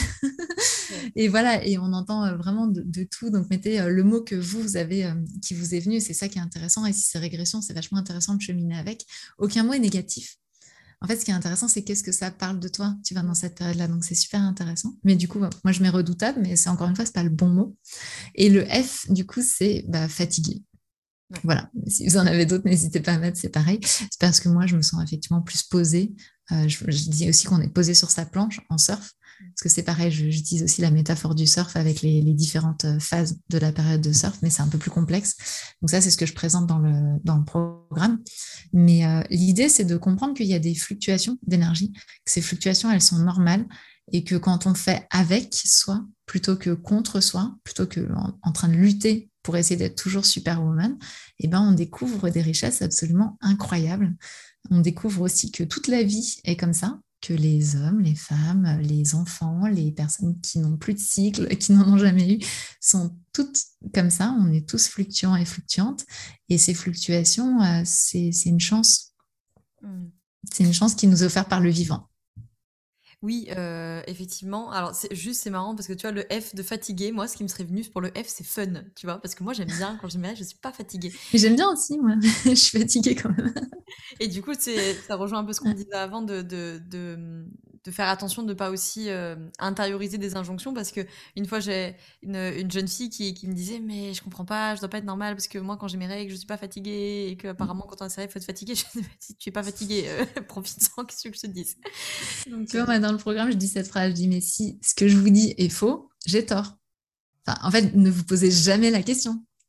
S2: et voilà, et on entend vraiment de, de tout. Donc, mettez le mot que vous, vous avez, qui vous est venu. C'est ça qui est intéressant. Et si c'est régression, c'est vachement intéressant de cheminer avec. Aucun mot est négatif. En fait, ce qui est intéressant, c'est qu'est-ce que ça parle de toi, tu vas dans cette période-là. Donc, c'est super intéressant. Mais du coup, moi, je mets Redoutable, mais c'est encore une fois, c'est pas le bon mot. Et le F, du coup, c'est bah, fatigué. Ouais. Voilà, si vous en avez d'autres, n'hésitez pas à mettre, c'est pareil. C'est parce que moi, je me sens effectivement plus posée. Euh, je, je dis aussi qu'on est posé sur sa planche en surf, parce que c'est pareil, j'utilise aussi la métaphore du surf avec les, les différentes phases de la période de surf, mais c'est un peu plus complexe. Donc ça, c'est ce que je présente dans le, dans le programme. Mais euh, l'idée, c'est de comprendre qu'il y a des fluctuations d'énergie, que ces fluctuations, elles sont normales, et que quand on fait avec soi, plutôt que contre soi, plutôt qu'en en train de lutter pour essayer d'être toujours superwoman, eh ben, on découvre des richesses absolument incroyables. On découvre aussi que toute la vie est comme ça, que les hommes, les femmes, les enfants, les personnes qui n'ont plus de cycle, qui n'en ont jamais eu, sont toutes comme ça. On est tous fluctuants et fluctuantes. Et ces fluctuations, euh, c'est, c'est une chance. Mm. C'est une chance qui nous est offerte par le vivant.
S1: Oui, euh, effectivement. Alors, c'est juste, c'est marrant parce que tu vois, le F de fatigué, moi, ce qui me serait venu pour le F, c'est fun, tu vois, parce que moi, j'aime bien, quand je me je suis pas fatiguée.
S2: Mais j'aime bien aussi, moi. Je suis fatiguée quand même.
S1: Et du coup, c'est, ça rejoint un peu ce qu'on disait avant de, de, de, de faire attention de ne pas aussi euh, intérioriser des injonctions parce que une fois, j'ai une, une jeune fille qui, qui me disait, mais je comprends pas, je dois pas être normale parce que moi, quand j'ai mes règles, je suis pas fatiguée et qu'apparemment, quand on a ses règles, il faut être fatiguée. Je dis, si tu es pas fatiguée, euh, profite-en, qu'est-ce que je te dise.
S2: Donc, tu vois, moi, dans le programme, je dis cette phrase, je dis, mais si ce que je vous dis est faux, j'ai tort. Enfin, en fait, ne vous posez jamais la question.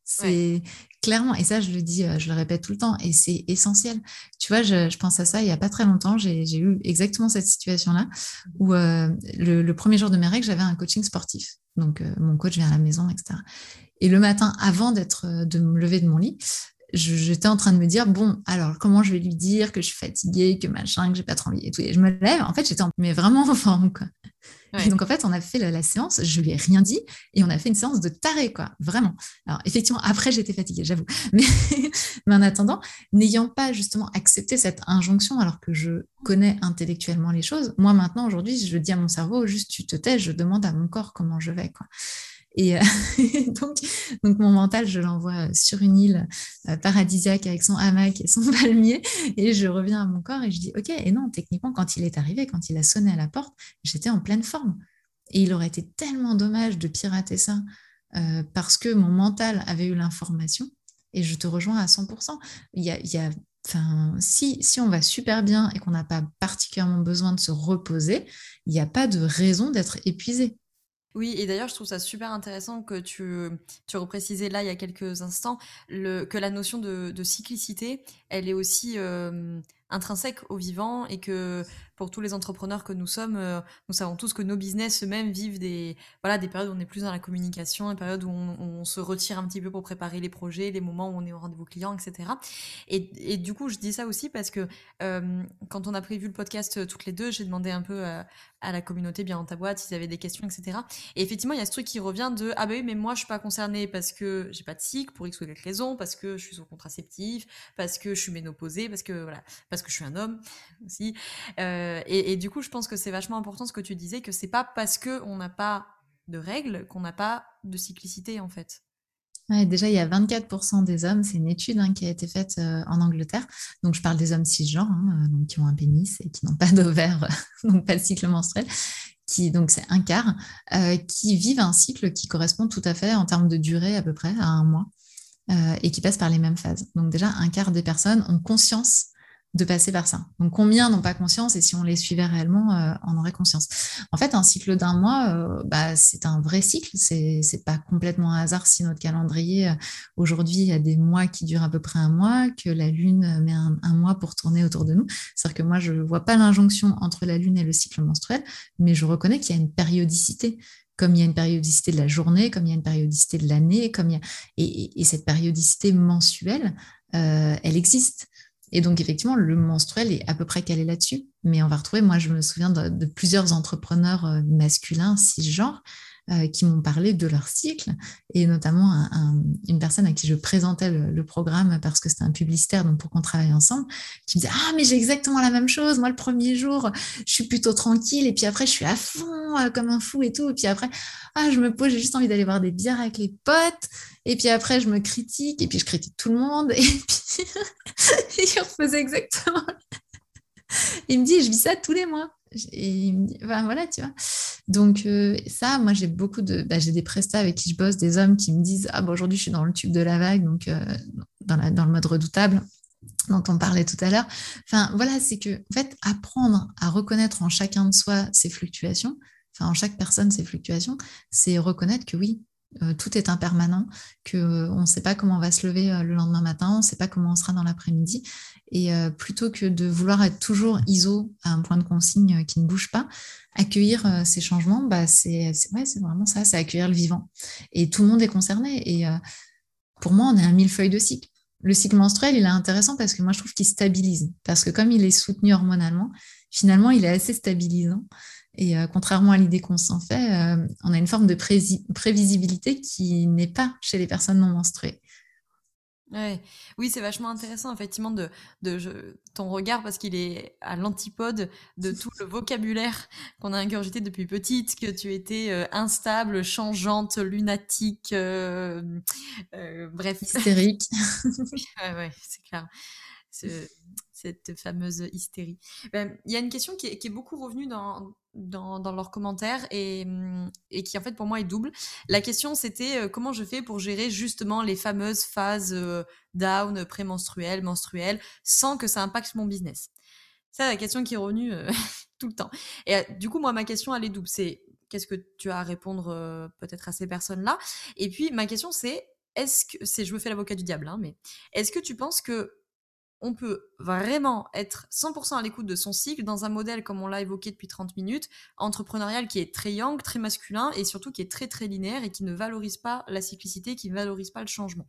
S1: Ouais.
S2: C'est clairement, et ça, je le dis, euh, je le répète tout le temps, et c'est essentiel. Tu vois, je, je pense à ça il n'y a pas très longtemps, j'ai, j'ai eu exactement cette situation-là où euh, le, le premier jour de mes règles, j'avais un coaching sportif. Donc, euh, mon coach vient à la maison, et cetera. Et le matin, avant d'être, euh, de me lever de mon lit, je- j'étais en train de me dire, bon, alors comment je vais lui dire que je suis fatiguée, que machin, que j'ai pas trop envie et tout. Et je me lève, en fait, j'étais en- mais vraiment en forme, quoi. Et
S1: Ouais.
S2: donc, en fait, on a fait la, la séance, je lui ai rien dit, et on a fait une séance de taré, quoi, vraiment. Alors, effectivement, après, j'étais fatiguée, j'avoue. Mais, mais en attendant, n'ayant pas justement accepté cette injonction, alors que je connais intellectuellement les choses, moi, maintenant, aujourd'hui, je dis à mon cerveau, juste, tu te tais, je demande à mon corps comment je vais, quoi. Et euh, donc, donc, mon mental, je l'envoie sur une île euh, paradisiaque avec son hamac et son palmier. Et je reviens à mon corps et je dis, OK, et non, techniquement, quand il est arrivé, quand il a sonné à la porte, j'étais en pleine forme. Et il aurait été tellement dommage de pirater ça euh, parce que mon mental avait eu l'information. Et je te rejoins à cent pour cent. Il y a, il y a, enfin, si, si on va super bien et qu'on n'a pas particulièrement besoin de se reposer, il n'y a pas de raison d'être épuisé.
S1: Oui, et d'ailleurs, je trouve ça super intéressant que tu, tu reprécisais là il y a quelques instants le, que la notion de, de cyclicité, elle est aussi euh, intrinsèque au vivant et que pour tous les entrepreneurs que nous sommes, euh, nous savons tous que nos business eux-mêmes vivent des, voilà, des périodes où on est plus dans la communication, des périodes où on, on se retire un petit peu pour préparer les projets, les moments où on est au rendez-vous client, et cetera. Et, et du coup, je dis ça aussi parce que euh, quand on a prévu le podcast euh, toutes les deux, j'ai demandé un peu à, à la communauté bien dans ta boîte s'ils avaient des questions, et cetera. Et effectivement, il y a ce truc qui revient de ah bah oui, mais moi je suis pas concernée parce que j'ai pas de cycle pour X ou Y raison, parce que je suis sous contraceptif, parce que je suis ménopausée, parce que voilà, parce que je suis un homme aussi. Euh, et, et du coup, je pense que c'est vachement important ce que tu disais, que c'est pas parce que on n'a pas de règles qu'on n'a pas de cyclicité en fait.
S2: Ouais, déjà, il y a vingt-quatre pour cent des hommes, c'est une étude hein, qui a été faite euh, en Angleterre. Donc, je parle des hommes cisgenres, hein, euh, donc, qui ont un pénis et qui n'ont pas d'ovaire, donc pas de cycle menstruel, qui, donc c'est un quart, euh, qui vivent un cycle qui correspond tout à fait en termes de durée à peu près à un mois euh, et qui passent par les mêmes phases. Donc, déjà, un quart des personnes ont conscience de passer par ça. Donc, combien n'ont pas conscience et si on les suivait réellement, euh, on aurait conscience. En fait, un cycle d'un mois, euh, bah, c'est un vrai cycle. C'est, c'est pas complètement un hasard si notre calendrier, euh, aujourd'hui, il y a des mois qui durent à peu près un mois, que la Lune met un, un mois pour tourner autour de nous. C'est-à-dire que moi, je vois pas l'injonction entre la Lune et le cycle menstruel, mais je reconnais qu'il y a une périodicité comme il y a une périodicité de la journée, comme il y a une périodicité de l'année, comme il y a... et, et, et cette périodicité mensuelle, euh, elle existe. Et donc, effectivement, le menstruel est à peu près calé là-dessus. Mais on va retrouver, moi, je me souviens de, de plusieurs entrepreneurs euh, masculins, cisgenres, euh, qui m'ont parlé de leur cycle, et notamment un, un, une personne à qui je présentais le, le programme parce que c'était un publicitaire, donc pour qu'on travaille ensemble, qui me disait ah mais j'ai exactement la même chose. Moi le premier jour, je suis plutôt tranquille, et puis après je suis à fond euh, comme un fou et tout, et puis après ah je me pose, j'ai juste envie d'aller boire des bières avec les potes, et puis après je me critique, et puis je critique tout le monde, et puis il refaisait exactement. Il me dit, je vis ça tous les mois. Et il me dit, enfin, voilà, tu vois. Donc, euh, ça, moi, j'ai beaucoup de. Bah, j'ai des prestats avec qui je bosse, des hommes qui me disent, ah, bah, aujourd'hui, je suis dans le tube de la vague, donc euh, dans, la, dans le mode redoutable dont on parlait tout à l'heure. Enfin, voilà, c'est que, en fait, apprendre à reconnaître en chacun de soi ses fluctuations, enfin, en chaque personne ses fluctuations, c'est reconnaître que oui, euh, tout est impermanent, qu'on euh, ne sait pas comment on va se lever euh, le lendemain matin, on ne sait pas comment on sera dans l'après-midi. Et euh, plutôt que de vouloir être toujours iso à un point de consigne euh, qui ne bouge pas, accueillir euh, ces changements, bah, c'est, c'est, ouais, c'est vraiment ça, c'est accueillir le vivant. Et tout le monde est concerné. Et euh, pour moi, on est un millefeuille de cycle. Le cycle menstruel, il est intéressant parce que moi, je trouve qu'il stabilise. Parce que comme il est soutenu hormonalement, finalement, il est assez stabilisant. Et euh, contrairement à l'idée qu'on s'en fait, euh, on a une forme de pré- prévisibilité qui n'est pas chez les personnes non menstruées.
S1: Ouais. Oui, c'est vachement intéressant, effectivement, de, de je- ton regard, parce qu'il est à l'antipode de tout le vocabulaire qu'on a ingurgité depuis petite, que tu étais euh, instable, changeante, lunatique, euh, euh, bref.
S2: Hystérique.
S1: Ouais, ouais, c'est clair. Ce- cette fameuse hystérie. Ben, il y a une question qui est, qui est beaucoup revenue dans, dans, dans leurs commentaires et, hum, et qui en fait pour moi est double. La question c'était euh, comment je fais pour gérer justement les fameuses phases euh, down, prémenstruelles, menstruelles, sans que ça impacte mon business. C'est la question qui est revenue euh, tout le temps. Et euh, du coup, moi, ma question, elle est double. C'est qu'est-ce que tu as à répondre euh, peut-être à ces personnes-là? Et puis, ma question, c'est est-ce que, c'est, je me fais l'avocat du diable, hein, mais est-ce que tu penses que on peut vraiment être cent pour cent à l'écoute de son cycle dans un modèle, comme on l'a évoqué depuis trente minutes, entrepreneurial qui est très yang, très masculin et surtout qui est très très linéaire et qui ne valorise pas la cyclicité, qui ne valorise pas le changement?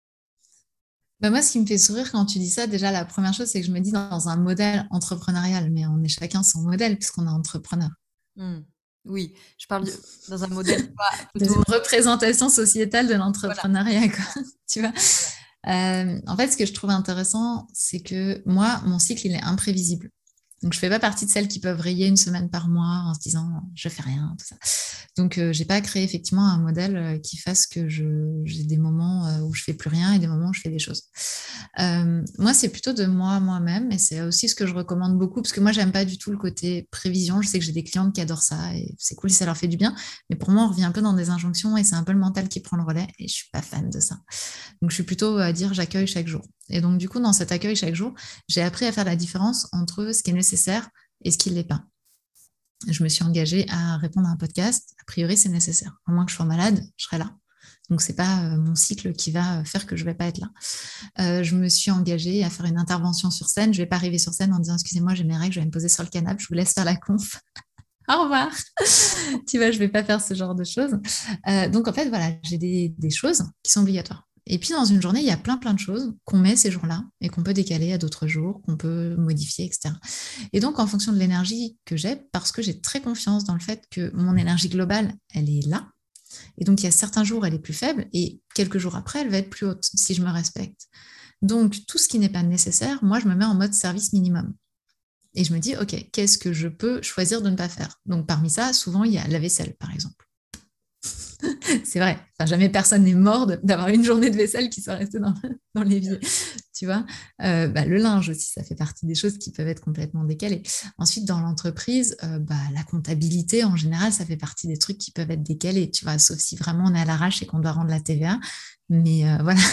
S2: Bah, moi, ce qui me fait sourire quand tu dis ça, déjà, la première chose, c'est que je me dis dans un modèle entrepreneurial, mais on est chacun son modèle puisqu'on est entrepreneur.
S1: Hmm. Oui, je parle de, dans un modèle pas
S2: Dans
S1: plutôt.
S2: une représentation sociétale de
S1: Voilà,
S2: l'entrepreneuriat, quoi. Tu vois.
S1: voilà.
S2: Euh, en fait, ce que je trouve intéressant, c'est que moi, mon cycle, il est imprévisible. Donc, je fais pas partie de celles qui peuvent rayer une semaine par mois en se disant je fais rien, tout ça. Donc, euh, j'ai pas créé effectivement un modèle euh, qui fasse que je, j'ai des moments euh, où je fais plus rien et des moments où je fais des choses. Euh, moi, c'est plutôt de moi moi-même et c'est aussi ce que je recommande beaucoup parce que moi, j'aime pas du tout le côté prévision. Je sais que j'ai des clientes qui adorent ça et c'est cool si ça leur fait du bien. Mais pour moi, on revient un peu dans des injonctions et c'est un peu le mental qui prend le relais et je suis pas fan de ça. Donc, je suis plutôt à dire j'accueille chaque jour. Et donc, du coup, dans cet accueil chaque jour, j'ai appris à faire la différence entre ce qui est nécessaire et ce qui ne l'est pas. Je me suis engagée à répondre à un podcast. A priori, c'est nécessaire. À moins que je sois malade, je serai là. Donc, c'est pas euh, mon cycle qui va faire que je vais pas être là. Euh, je me suis engagée à faire une intervention sur scène. Je vais pas arriver sur scène en disant excusez-moi, j'ai mes règles, je vais me poser sur le canapé, je vous laisse faire la conf. Au revoir. Tu vois, je vais pas faire ce genre de choses. Euh, donc, en fait, voilà, j'ai des, des choses qui sont obligatoires. Et puis, dans une journée, il y a plein, plein de choses qu'on met ces jours-là et qu'on peut décaler à d'autres jours, qu'on peut modifier, et cetera. Et donc, en fonction de l'énergie que j'ai, parce que j'ai très confiance dans le fait que mon énergie globale, elle est là. Et donc, il y a certains jours, elle est plus faible et quelques jours après, elle va être plus haute si je me respecte. Donc, tout ce qui n'est pas nécessaire, moi, je me mets en mode service minimum. Et je me dis, OK, qu'est-ce que je peux choisir de ne pas faire? Donc, parmi ça, souvent, il y a la vaisselle, par exemple. C'est vrai. Enfin, jamais personne n'est mort d'avoir une journée de vaisselle qui soit restée dans, dans l'évier. Tu vois, euh, bah, le linge aussi, ça fait partie des choses qui peuvent être complètement décalées. Ensuite, dans l'entreprise, euh, bah, la comptabilité, en général, ça fait partie des trucs qui peuvent être décalés. Tu vois, sauf si vraiment on est à l'arrache et qu'on doit rendre la T V A. Mais euh, voilà.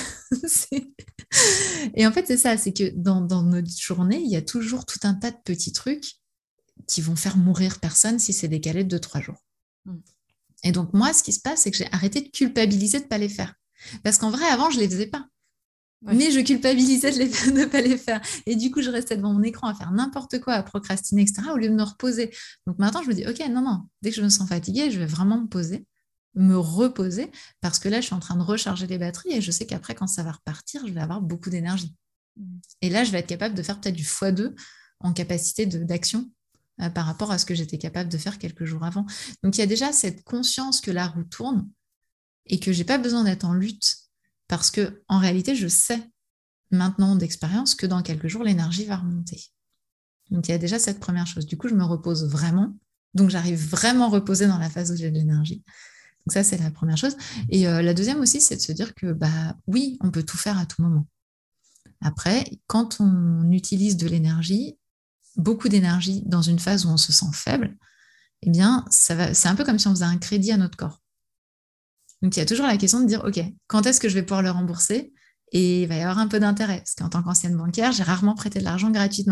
S2: Et en fait, c'est ça, c'est que dans, dans notre journée, il y a toujours tout un tas de petits trucs qui vont faire mourir personne si c'est décalé de deux, trois jours. Mm. Et donc, moi, ce qui se passe, c'est que j'ai arrêté de culpabiliser de ne pas les faire. Parce qu'en vrai, avant, je ne les faisais pas. Ouais. Mais je culpabilisais de ne pas les faire. Et du coup, je restais devant mon écran à faire n'importe quoi, à procrastiner, et cetera, au lieu de me reposer. Donc maintenant, je me dis, OK, non, non, dès que je me sens fatiguée, je vais vraiment me poser, me reposer, parce que là, je suis en train de recharger les batteries et je sais qu'après, quand ça va repartir, je vais avoir beaucoup d'énergie. Et là, je vais être capable de faire peut-être du fois deux en capacité de, d'action euh, par rapport à ce que j'étais capable de faire quelques jours avant. Donc, il y a déjà cette conscience que la roue tourne et que je n'ai pas besoin d'être en lutte parce que en réalité, je sais maintenant d'expérience que dans quelques jours, l'énergie va remonter. Donc, il y a déjà cette première chose. Du coup, je me repose vraiment. Donc, j'arrive vraiment reposée dans la phase où j'ai de l'énergie. Donc, ça, c'est la première chose. Et euh, la deuxième aussi, c'est de se dire que, bah, oui, on peut tout faire à tout moment. Après, quand on utilise de l'énergie, beaucoup d'énergie dans une phase où on se sent faible, eh bien, ça va, c'est un peu comme si on faisait un crédit à notre corps. Donc, il y a toujours la question de dire, OK, quand est-ce que je vais pouvoir le rembourser? Et il va y avoir un peu d'intérêt, parce qu'en tant qu'ancienne bancaire, j'ai rarement prêté de l'argent gratuitement.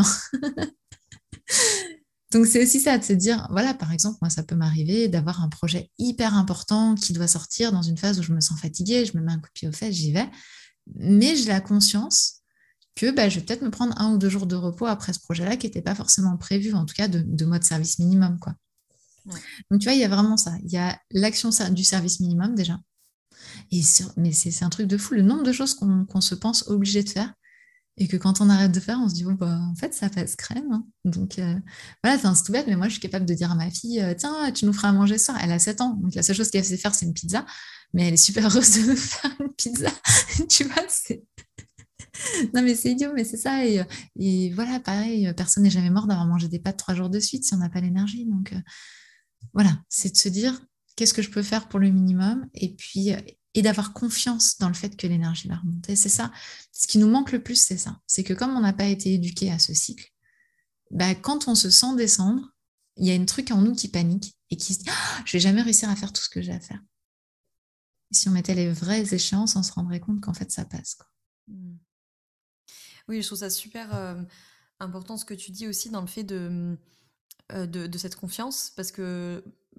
S2: Donc, c'est aussi ça, de se dire, voilà, par exemple, moi, ça peut m'arriver d'avoir un projet hyper important qui doit sortir dans une phase où je me sens fatiguée, je me mets un coup de pied aux fesses, j'y vais. Mais j'ai la conscience que bah, je vais peut-être me prendre un ou deux jours de repos après ce projet-là qui n'était pas forcément prévu, en tout cas de, de mode service minimum, quoi. Ouais. Donc, tu vois, il y a vraiment ça. Il y a l'action du service minimum déjà. Et sur, mais c'est, c'est un truc de fou, le nombre de choses qu'on, qu'on se pense obligé de faire et que quand on arrête de faire, on se dit, oh, bah, en fait, ça passe crème. Hein. Donc, euh, voilà, c'est tout bête, mais moi, je suis capable de dire à ma fille, euh, tiens, tu nous feras à manger ce soir. Elle a sept ans, donc la seule chose qu'elle sait faire, c'est une pizza. Mais elle est super heureuse de nous faire une pizza. Tu vois, c'est... Non, mais c'est idiot, mais c'est ça. Et, et voilà, pareil, personne n'est jamais mort d'avoir mangé des pâtes trois jours de suite si on n'a pas l'énergie. Donc, euh, voilà, c'est de se dire, qu'est-ce que je peux faire pour le minimum? Et puis, euh, et d'avoir confiance dans le fait que l'énergie va remonter. C'est ça. Ce qui nous manque le plus, c'est ça. C'est que comme on n'a pas été éduqué à ce cycle, bah, quand on se sent descendre, il y a un truc en nous qui panique et qui se dit, oh, je vais jamais réussir à faire tout ce que j'ai à faire. Et si on mettait les vraies échéances, on se rendrait compte qu'en fait, ça passe, quoi.
S1: Oui, je trouve ça super euh, important ce que tu dis aussi dans le fait de, euh, de, de cette confiance, parce que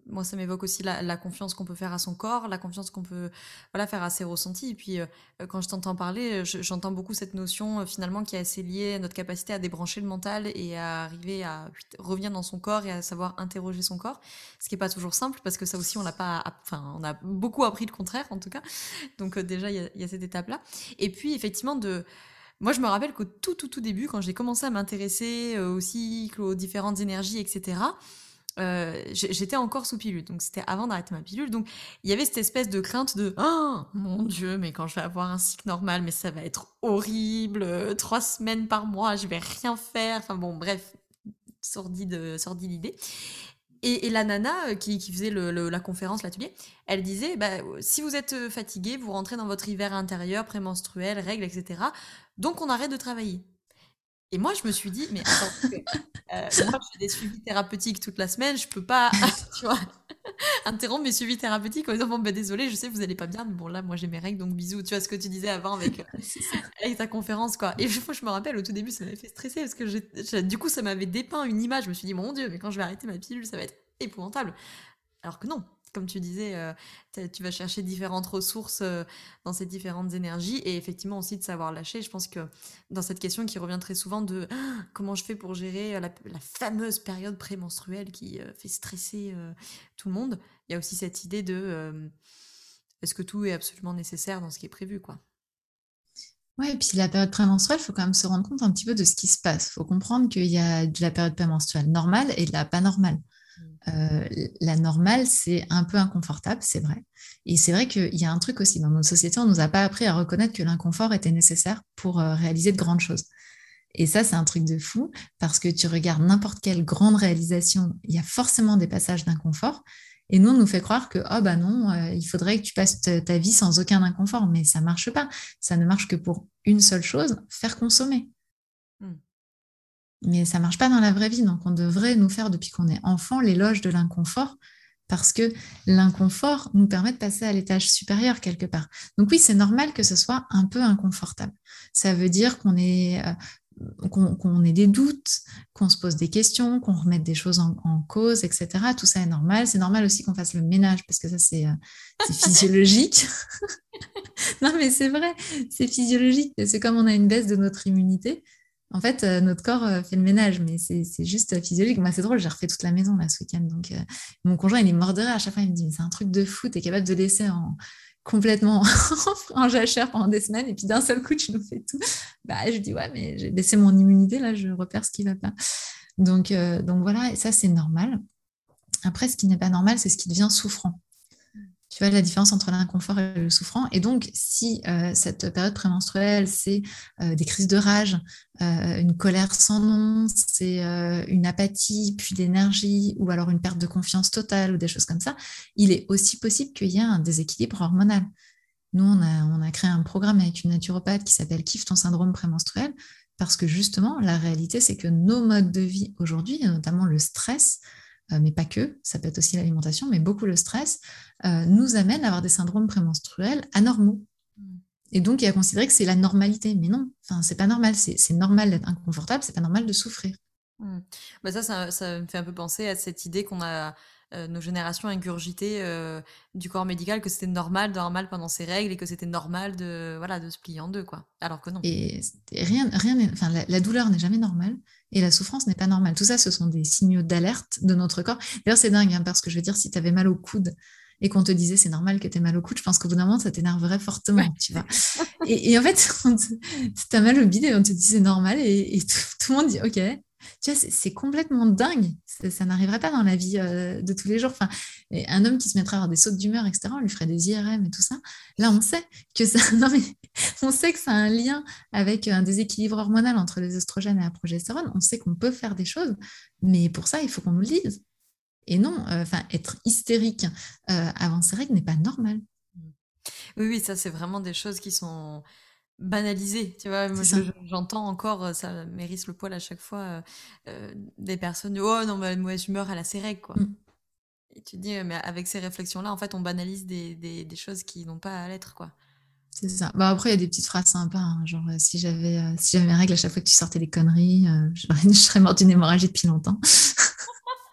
S1: moi, ça m'évoque aussi la, la confiance qu'on peut faire à son corps, la confiance qu'on peut voilà, faire à ses ressentis. Et puis, euh, quand je t'entends parler, je- j'entends beaucoup cette notion euh, finalement qui est assez liée à notre capacité à débrancher le mental et à arriver à putain, revenir dans son corps et à savoir interroger son corps. Ce qui n'est pas toujours simple parce que ça aussi, on l'a pas, app- enfin, on a beaucoup appris le contraire en tout cas. Donc, euh, déjà, il y a, il y a cette étape-là. Et puis, effectivement, de moi, je me rappelle qu'au tout, tout, tout début, quand j'ai commencé à m'intéresser euh, au cycle, aux différentes énergies, et cetera, euh, j'ai- j'étais encore sous pilule. Donc, c'était avant d'arrêter ma pilule. Donc, il y avait cette espèce de crainte de oh mon Dieu, mais quand je vais avoir un cycle normal, mais ça va être horrible. euh, trois semaines par mois, je vais rien faire. Enfin, bon, bref, sordide, sordide idée. Et, et la nana euh, qui, qui faisait le, le- la conférence, l'atelier, elle disait bah, euh, si vous êtes euh, fatigué, vous rentrez dans votre hiver intérieur, prémenstruel, règles, et cetera. Donc on arrête de travailler. Et moi, je me suis dit mais attends, parce que, euh, moi je fais des suivis thérapeutiques toute la semaine, je peux pas, tu vois, interrompre mes suivis thérapeutiques en disant bon ben désolé, je sais que vous allez pas bien, mais bon là moi j'ai mes règles donc bisous. Tu vois ce que tu disais avant avec, euh,
S2: C'est ça.
S1: avec ta conférence quoi. Et je, je me rappelle au tout début ça m'avait fait stresser parce que j'ai- j'ai- du coup ça m'avait dépeint une image. Je me suis dit mon Dieu, mais quand je vais arrêter ma pilule ça va être épouvantable. Alors que non, comme tu disais, euh, t'as- tu vas chercher différentes ressources euh, dans ces différentes énergies et effectivement aussi de savoir lâcher. Je pense que dans cette question qui revient très souvent de ah, comment je fais pour gérer euh, la, la fameuse période prémenstruelle qui euh, fait stresser euh, tout le monde, il y a aussi cette idée de euh, est-ce que tout est absolument nécessaire dans ce qui est prévu, quoi.
S2: Ouais, et puis la période prémenstruelle, il faut quand même se rendre compte un petit peu de ce qui se passe. Il faut comprendre qu'il y a de la période prémenstruelle normale et de la pas normale.
S1: Mm.
S2: Euh, la normale, c'est un peu inconfortable, c'est vrai. Et c'est vrai qu'il y a un truc aussi dans notre société, on ne nous a pas appris à reconnaître que l'inconfort était nécessaire pour euh, réaliser de grandes choses. Et ça, c'est un truc de fou parce que tu regardes n'importe quelle grande réalisation, il y a forcément des passages d'inconfort. Et nous, on nous fait croire que, oh bah non, euh, il faudrait que tu passes ta ta vie sans aucun inconfort. Mais ça marche pas. Ça ne marche que pour une seule chose, faire consommer.
S1: Mm.
S2: Mais ça marche pas dans la vraie vie. Donc, on devrait nous faire, depuis qu'on est enfant, l'éloge de l'inconfort parce que l'inconfort nous permet de passer à l'étage supérieur quelque part. Donc oui, c'est normal que ce soit un peu inconfortable. Ça veut dire qu'on est, euh, qu'on, qu'on ait des doutes, qu'on se pose des questions, qu'on remette des choses en, en cause, et cetera. Tout ça est normal. C'est normal aussi qu'on fasse le ménage parce que ça, c'est, euh, c'est physiologique. Non, mais c'est vrai, c'est physiologique. C'est comme on a une baisse de notre immunité. En fait, euh, notre corps euh, fait le ménage, mais c'est c'est juste euh, physiologique. Moi, c'est drôle, j'ai refait toute la maison là ce week-end. Donc, euh, mon conjoint, il est mort de rire à chaque fois. Il me dit, mais c'est un truc de fou, t'es capable de laisser en, complètement en jachère pendant des semaines, et puis d'un seul coup, tu nous fais tout. Bah, je dis, ouais, mais j'ai baissé mon immunité, là, je repère ce qui va pas. Donc, euh, donc voilà, et ça, c'est normal. Après, ce qui n'est pas normal, c'est ce qui devient souffrant. Tu vois la différence entre l'inconfort et le souffrant. Et donc, si euh, cette période prémenstruelle, c'est euh, des crises de rage, euh, une colère sans nom, c'est euh, une apathie, puis d'énergie, ou alors une perte de confiance totale, ou des choses comme ça, il est aussi possible qu'il y ait un déséquilibre hormonal. Nous, on a, on a créé un programme avec une naturopathe qui s'appelle Kiffe ton syndrome prémenstruel, parce que justement, la réalité, c'est que nos modes de vie aujourd'hui, notamment le stress, euh, mais pas que, ça peut être aussi l'alimentation, mais beaucoup le stress, euh, nous amène à avoir des syndromes prémenstruels anormaux.
S1: Mm.
S2: Et donc, il a considéré que c'est la normalité. Mais non, enfin, c'est pas normal. C'est, c'est normal d'être inconfortable, c'est pas normal de souffrir.
S1: Mm. Bah ça, ça, ça me fait un peu penser à cette idée qu'on a, euh, nos générations ingurgité euh, du corps médical, que c'était normal d'avoir mal pendant ses règles et que c'était normal de, voilà, de se plier en deux, quoi. Alors que non.
S2: Et rien, rien n'est- enfin, la, la douleur n'est jamais normale et la souffrance n'est pas normale. Tout ça, ce sont des signaux d'alerte de notre corps. D'ailleurs, c'est dingue, hein, parce que je veux dire, si tu avais mal au coude et qu'on te disait c'est normal que tu aies mal au coude, je pense qu'au bout d'un moment, ça t'énerverait fortement, tu vois. Et, et en fait, on te, si tu as mal au bide et on te dit c'est normal et, et tout, tout le monde dit ok. Tu vois, c'est, c'est complètement dingue. C'est- ça n'arriverait pas dans la vie euh, de tous les jours. Enfin, et un homme qui se mettrait à avoir des sautes d'humeur, et cetera, on lui ferait des I R M et tout ça. Là, on sait que ça, non mais, on sait que ça a un lien avec un déséquilibre hormonal entre les oestrogènes et la progestérone. On sait qu'on peut faire des choses, mais pour ça, il faut qu'on nous le dise. Et non, euh, enfin, être hystérique euh, avant ses règles n'est pas normal.
S1: Mm. Oui, oui, ça, c'est vraiment des choses qui sont banalisées. Tu vois, moi,
S2: C'est
S1: je-
S2: ça.
S1: je- j'entends encore, euh, ça m'érisse le poil à chaque fois, euh, euh, des personnes, oh non, mais moi, je meurs à la sérègue, quoi.
S2: Mm.
S1: Et tu te dis, euh, mais avec ces réflexions-là, en fait, on banalise des, des, des choses qui n'ont pas à l'être, quoi.
S2: C'est ça. Bah, après, il y a des petites phrases sympas, hein, genre euh, si j'avais euh, si j'avais mes règles à chaque fois que tu sortais des conneries, euh, je, je serais morte d'une hémorragie depuis longtemps.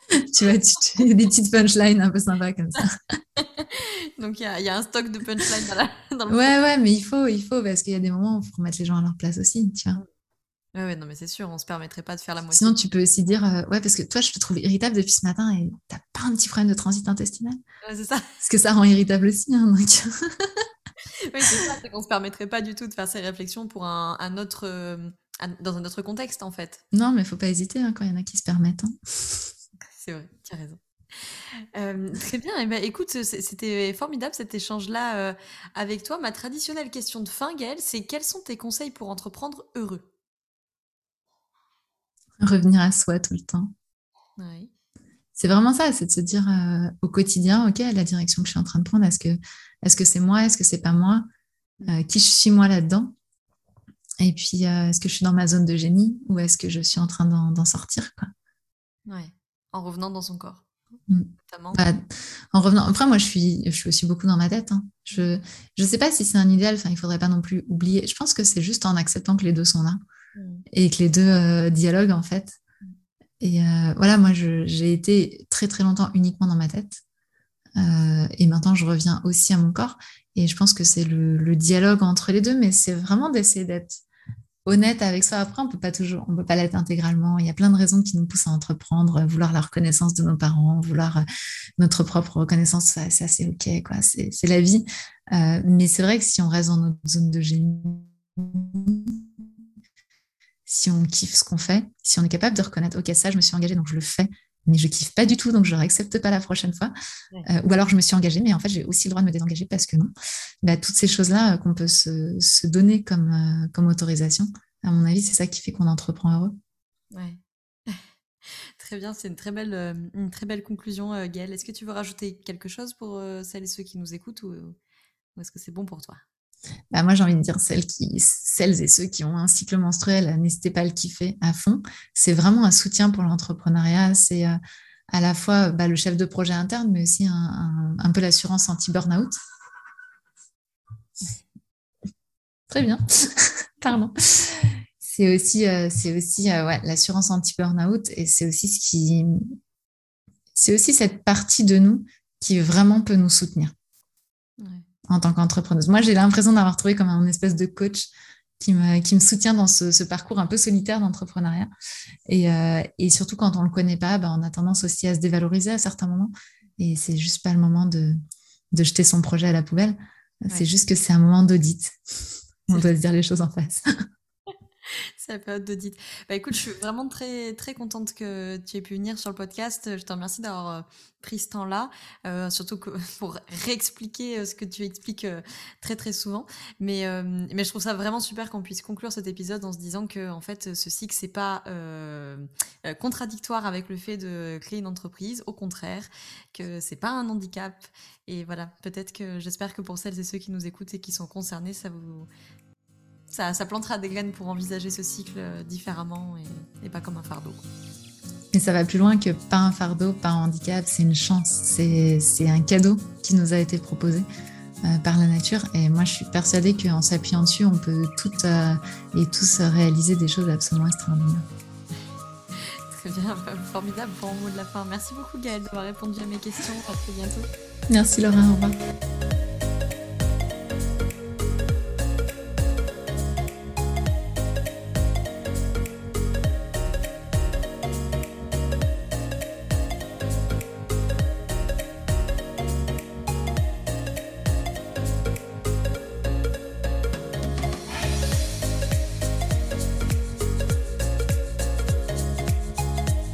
S2: Tu vois, tu, tu as des petites punchlines un peu sympas comme ça.
S1: Donc, il y a, y a un stock de punchlines dans, la, dans le
S2: Ouais,
S1: fond.
S2: ouais, mais il faut, il faut, parce qu'il y a des moments où il faut remettre les gens à leur place aussi, tu vois.
S1: Ouais, ouais, non, mais c'est sûr, on se permettrait pas de faire la moitié.
S2: Sinon, tu peux aussi dire, euh, ouais, parce que toi, je te trouve irritable depuis ce matin et t'as pas un petit problème de transit intestinal?
S1: Ouais, c'est ça.
S2: Parce que ça rend irritable aussi, hein, donc...
S1: Oui, c'est ça, c'est qu'on se permettrait pas du tout de faire ces réflexions pour un, un autre, euh, un- dans un autre contexte, en fait.
S2: Non, mais faut pas hésiter hein, quand il y en a qui se permettent. Hein.
S1: C'est vrai, tu as raison. Euh, très bien, eh ben, écoute, c- c'était formidable cet échange-là euh, avec toi. Ma traditionnelle question de fin, Gaëlle, c'est quels sont tes conseils pour entreprendre heureux?
S2: Revenir à soi tout le temps.
S1: Oui.
S2: C'est vraiment ça, c'est de se dire euh, au quotidien, ok, la direction que je suis en train de prendre, est-ce que est-ce que c'est moi, est-ce que c'est pas moi, euh, qui je suis moi là-dedans, et puis euh, est-ce que je suis dans ma zone de génie ou est-ce que je suis en train d'en, d'en sortir, quoi.
S1: Ouais. En revenant dans son corps,
S2: Mm.
S1: notamment.
S2: Bah, en revenant, après moi je suis je suis aussi beaucoup dans ma tête. Hein. Je je sais pas si c'est un idéal, enfin il faudrait pas non plus oublier. Je pense que c'est juste en acceptant que les deux sont là
S1: Mm.
S2: et que les deux euh, dialoguent en fait. Et euh, voilà, moi je, j'ai été très très longtemps uniquement dans ma tête. Euh, et maintenant, je reviens aussi à mon corps. Et je pense que c'est le, le dialogue entre les deux, mais c'est vraiment d'essayer d'être honnête avec soi. Après, on peut pas toujours, on peut pas l'être intégralement. Il y a plein de raisons qui nous poussent à entreprendre, vouloir la reconnaissance de nos parents, vouloir euh, notre propre reconnaissance. Ça, ça c'est ok, quoi. C'est, c'est la vie. Euh, mais c'est vrai que si on reste dans notre zone de génie, si on kiffe ce qu'on fait, si on est capable de reconnaître, ok, ça, je me suis engagée, donc je le fais, mais je kiffe pas du tout, donc je ne réaccepte pas la prochaine fois.
S1: Ouais.
S2: Euh, ou alors je me suis engagée, mais en fait, j'ai aussi le droit de me désengager parce que non. Bah, toutes ces choses-là euh, qu'on peut se, se donner comme, euh, comme autorisation, à mon avis, c'est ça qui fait qu'on entreprend heureux.
S1: Ouais. Très bien, c'est une très belle, euh, une très belle conclusion, euh, Gaëlle. Est-ce que tu veux rajouter quelque chose pour euh, celles et ceux qui nous écoutent ou, ou est-ce que c'est bon pour toi?
S2: Bah, moi, j'ai envie de dire celles, qui, celles et ceux qui ont un cycle menstruel, n'hésitez pas à le kiffer à fond. C'est vraiment un soutien pour l'entrepreneuriat. C'est euh, à la fois bah, le chef de projet interne, mais aussi un, un, un peu l'assurance anti-burnout. Très bien. Pardon. C'est aussi, euh, c'est aussi euh, ouais, l'assurance anti-burnout et c'est aussi ce qui, c'est aussi cette partie de nous qui vraiment peut nous soutenir
S1: Ouais.
S2: en tant qu'entrepreneuse. Moi, j'ai l'impression d'avoir trouvé comme un espèce de coach qui me, qui me soutient dans ce, ce parcours un peu solitaire d'entrepreneuriat. Et, euh, et surtout, quand on ne le connaît pas, bah, on a tendance aussi à se dévaloriser à certains moments. Et c'est juste pas le moment de, de jeter son projet à la poubelle. C'est
S1: Ouais.
S2: juste que c'est un moment d'audit. On
S1: C'est
S2: doit se dire les choses en face.
S1: C'est la période d'audit. Bah écoute, je suis vraiment très très contente que tu aies pu venir sur le podcast. Je te remercie d'avoir euh, pris ce temps-là, euh, surtout que pour réexpliquer euh, ce que tu expliques euh, très très souvent. Mais euh, mais je trouve ça vraiment super qu'on puisse conclure cet épisode en se disant que en fait ce cycle c'est pas euh, euh, contradictoire avec le fait de créer une entreprise. Au contraire, que c'est pas un handicap. Et voilà, peut-être que j'espère que pour celles et ceux qui nous écoutent et qui sont concernés, ça vous ça, ça plantera des graines pour envisager ce cycle euh, différemment et, et pas comme un fardeau.
S2: Mais ça va plus loin que pas un fardeau, pas un handicap, c'est une chance, c'est, c'est un cadeau qui nous a été proposé euh, par la nature. Et moi, je suis persuadée qu'en s'appuyant dessus, on peut toutes euh, et tous réaliser des choses absolument extraordinaires.
S1: Très bien, formidable pour un mot de la fin. Merci beaucoup Gaëlle d'avoir répondu à mes questions. À très bientôt.
S2: Merci Laura, au revoir.